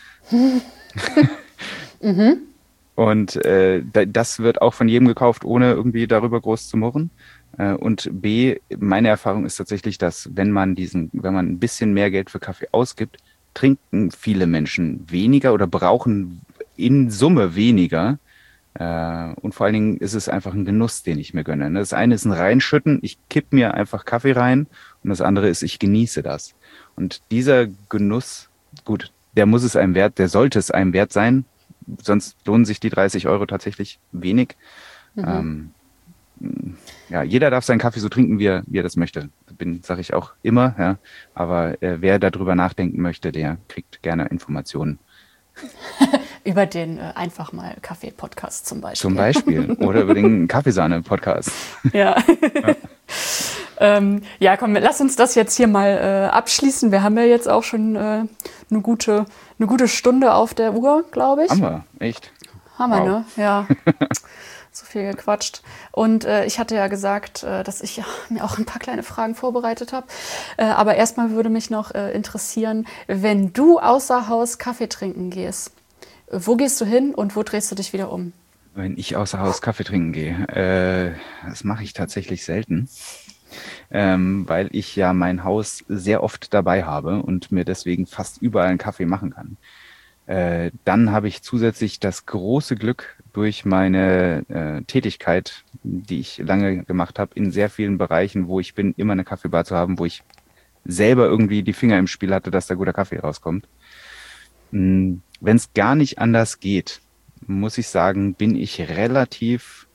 B: Mhm.
A: Und äh, da, das wird auch von jedem gekauft, ohne irgendwie darüber groß zu murren. Äh, und B, meine Erfahrung ist tatsächlich, dass wenn man diesen, wenn man ein bisschen mehr Geld für Kaffee ausgibt, trinken viele Menschen weniger oder brauchen in Summe weniger. Äh, und vor allen Dingen ist es einfach ein Genuss, den ich mir gönne. Ne? Das eine ist ein Reinschütten, ich kipp mir einfach Kaffee rein und das andere ist, ich genieße das. Und dieser Genuss, gut, der muss es einem wert, der sollte es einem wert sein, sonst lohnen sich die dreißig Euro tatsächlich wenig.
B: Mhm.
A: Ähm, ja, jeder darf seinen Kaffee so trinken, wie er, wie er das möchte. Bin, sage ich auch immer, ja. Aber äh, wer darüber nachdenken möchte, der kriegt gerne Informationen.
B: Über den äh, einfach mal Kaffee-Podcast zum
A: Zum
B: Beispiel.
A: Beispiel. Oder über den Kaffeesahne-Podcast.
B: Ja.
A: Ja.
B: ähm, ja, komm, lass uns das jetzt hier mal äh, abschließen. Wir haben ja jetzt auch schon äh, eine gute, eine gute Stunde auf der Uhr, glaube ich.
A: Haben wir, echt.
B: Haben wir,
A: Wow.
B: ne? Ja. So viel gequatscht. Und äh, ich hatte ja gesagt, äh, dass ich ja, mir auch ein paar kleine Fragen vorbereitet habe. Äh, aber erstmal würde mich noch äh, interessieren, wenn du außer Haus Kaffee trinken gehst, äh, wo gehst du hin und wo drehst du dich wieder um?
A: Wenn ich außer Haus Kaffee trinken gehe, äh, das mache ich tatsächlich selten, ähm, weil ich ja mein Haus sehr oft dabei habe und mir deswegen fast überall einen Kaffee machen kann. Äh, dann habe ich zusätzlich das große Glück durch meine äh, Tätigkeit, die ich lange gemacht habe, in sehr vielen Bereichen, wo ich bin, immer eine Kaffeebar zu haben, wo ich selber irgendwie die Finger im Spiel hatte, dass da guter Kaffee rauskommt. Wenn es gar nicht anders geht, muss ich sagen, bin ich relativ,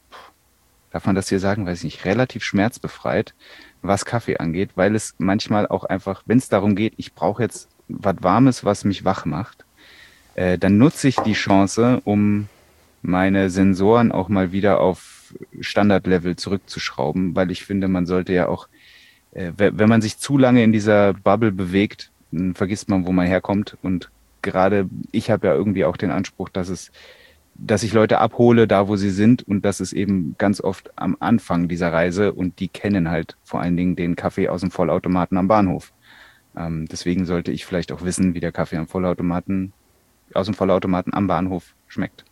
A: darf man das hier sagen, weiß ich nicht, relativ schmerzbefreit, was Kaffee angeht, weil es manchmal auch einfach, wenn es darum geht, ich brauche jetzt was Warmes, was mich wach macht, äh, dann nutze ich die Chance, um meine Sensoren auch mal wieder auf Standardlevel zurückzuschrauben, weil ich finde, man sollte ja auch, äh, we- wenn man sich zu lange in dieser Bubble bewegt, dann vergisst man, wo man herkommt. Und gerade ich habe ja irgendwie auch den Anspruch, dass es, dass ich Leute abhole, da wo sie sind, und das ist eben ganz oft am Anfang dieser Reise und die kennen halt vor allen Dingen den Kaffee aus dem Vollautomaten am Bahnhof. Ähm, deswegen sollte ich vielleicht auch wissen, wie der Kaffee am Vollautomaten, aus dem Vollautomaten am Bahnhof schmeckt.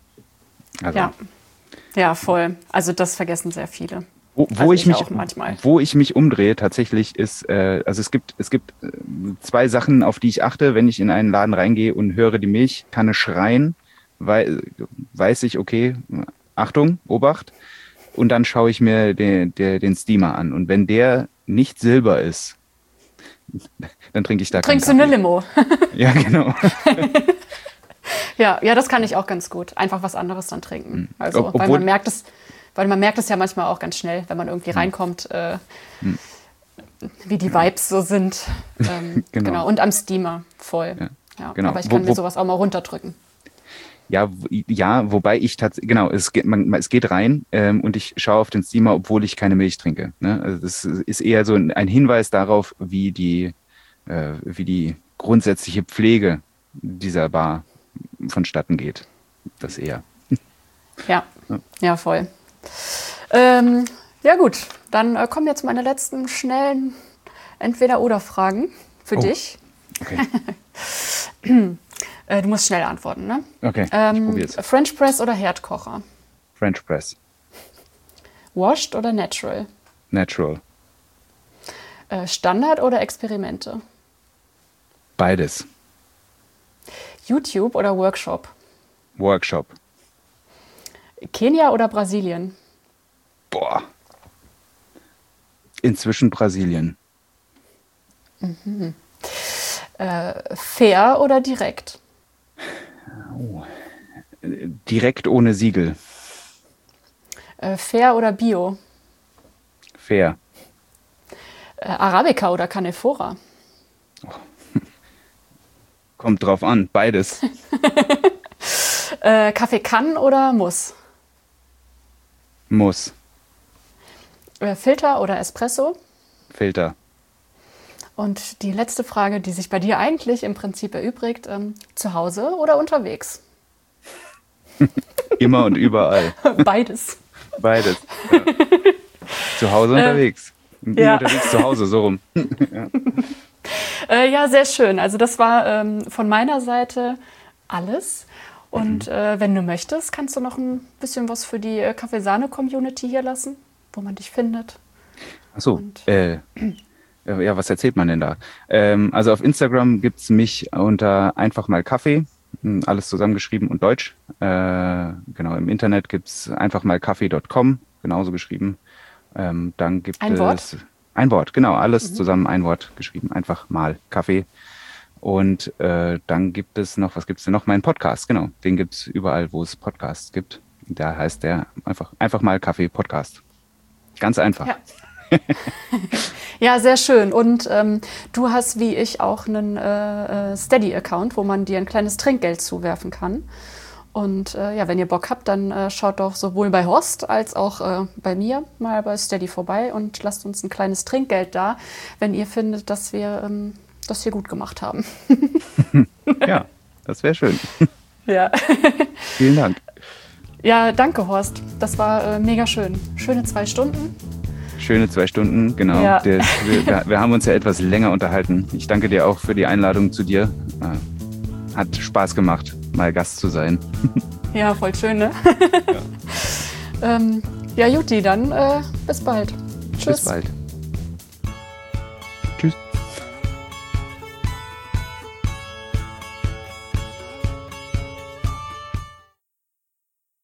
A: Also,
B: Ja, ja, voll. Also das vergessen sehr viele.
A: wo, wo
B: Also
A: ich
B: ich
A: mich,
B: auch manchmal.
A: wo ich mich umdrehe tatsächlich ist, äh, also es gibt, es gibt äh, zwei Sachen, auf die ich achte, wenn ich in einen Laden reingehe und höre die Milchkanne schreien, weil, weiß ich, okay, Achtung, Obacht, und dann schaue ich mir den, den, den Steamer an. Und wenn der nicht silber ist, dann trinke ich da keinen
B: Trinkst du eine
A: Kaffee.
B: Limo?
A: Ja, genau.
B: Ja, ja, das kann ich auch ganz gut. Einfach was anderes dann trinken. Also,
A: Ob-
B: weil
A: obwohl-
B: man merkt es, weil man merkt es ja manchmal auch ganz schnell, wenn man irgendwie reinkommt, äh, wie die Vibes so sind. Ähm,
A: Genau.
B: genau. Und am Steamer voll.
A: Ja,
B: Ja,
A: genau.
B: aber ich
A: Wo-
B: kann mir
A: wo-
B: sowas auch mal runterdrücken.
A: Ja, w- ja, wobei ich tatsächlich, genau, es geht, man, es geht rein ähm, und ich schaue auf den Steamer, obwohl ich keine Milch trinke. Ne? Also das ist eher so ein, ein Hinweis darauf, wie die, äh, wie die grundsätzliche Pflege dieser Bar vonstatten geht. Das eher.
B: Ja, ja, voll. Ähm, ja gut, dann äh, kommen jetzt meine letzten schnellen Entweder-Oder-Fragen für
A: Oh.
B: dich.
A: Okay,
B: Äh, du musst schnell antworten, ne?
A: okay, ich
B: Ähm,
A: probier's.
B: French Press oder Herdkocher?
A: French Press,
B: Washed oder Natural?
A: Natural,
B: Äh, Standard oder Experimente?
A: beides.
B: YouTube oder Workshop?
A: Workshop,
B: Kenia oder Brasilien?
A: boah. Inzwischen Brasilien,
B: Äh, fair oder direkt?
A: direkt ohne Siegel,
B: Äh, fair oder Bio?
A: fair.
B: Äh, Arabica oder Canefora?
A: Kommt drauf an, beides.
B: Äh, Kaffee kann oder muss?
A: Muss,
B: Äh, Filter oder Espresso?
A: Filter.
B: Und die letzte Frage, die sich bei dir eigentlich im Prinzip erübrigt, ähm, zu Hause oder unterwegs?
A: Immer und überall.
B: Beides.
A: Beides. Ja. Zu Hause unterwegs.
B: ja.
A: Unterwegs zu Hause, so rum.
B: Äh, ja, sehr schön. Also das war ähm, von meiner Seite alles. Und äh, wenn du möchtest, kannst du noch ein bisschen was für die äh, Kaffeesahne-Community hier lassen, wo man dich findet.
A: Achso,
B: Und-
A: äh, ja, was erzählt man denn da? Ähm, also auf Instagram gibt's mich unter einfach mal Kaffee, hm, alles zusammengeschrieben und deutsch. Äh, genau, im Internet gibt's einfach mal kaffee punkt com, genauso geschrieben. Ähm, dann gibt
B: Ein
A: es
B: Wort?
A: ein Wort, genau, alles zusammen ein Wort geschrieben, einfach mal Kaffee. Und äh, dann gibt es noch, was gibt's denn noch? Meinen Podcast, genau. Den gibt's überall, wo es Podcasts gibt. Da heißt der einfach, einfach mal Kaffee Podcast. Ganz einfach.
B: Ja. Ja, sehr schön. Und ähm, du hast, wie ich, auch einen äh, äh, Steady-Account, wo man dir ein kleines Trinkgeld zuwerfen kann. Und äh, ja, wenn ihr Bock habt, dann äh, schaut doch sowohl bei Horst als auch äh, bei mir mal bei Steady vorbei und lasst uns ein kleines Trinkgeld da, wenn ihr findet, dass wir ähm, das hier gut gemacht haben.
A: Ja, das wäre schön.
B: Ja.
A: Vielen Dank.
B: Ja, danke, Horst. Das war äh, mega schön. Schöne zwei Stunden.
A: Schöne zwei Stunden, genau.
B: Ja.
A: Der, wir, wir haben uns ja etwas länger unterhalten. Ich danke dir auch für die Einladung zu dir. Äh, Hat Spaß gemacht, mal Gast zu sein.
B: Ja, voll schön, ne? Ja, ähm, ja Jutti, dann äh, bis bald. Tschüss.
A: Bis bald.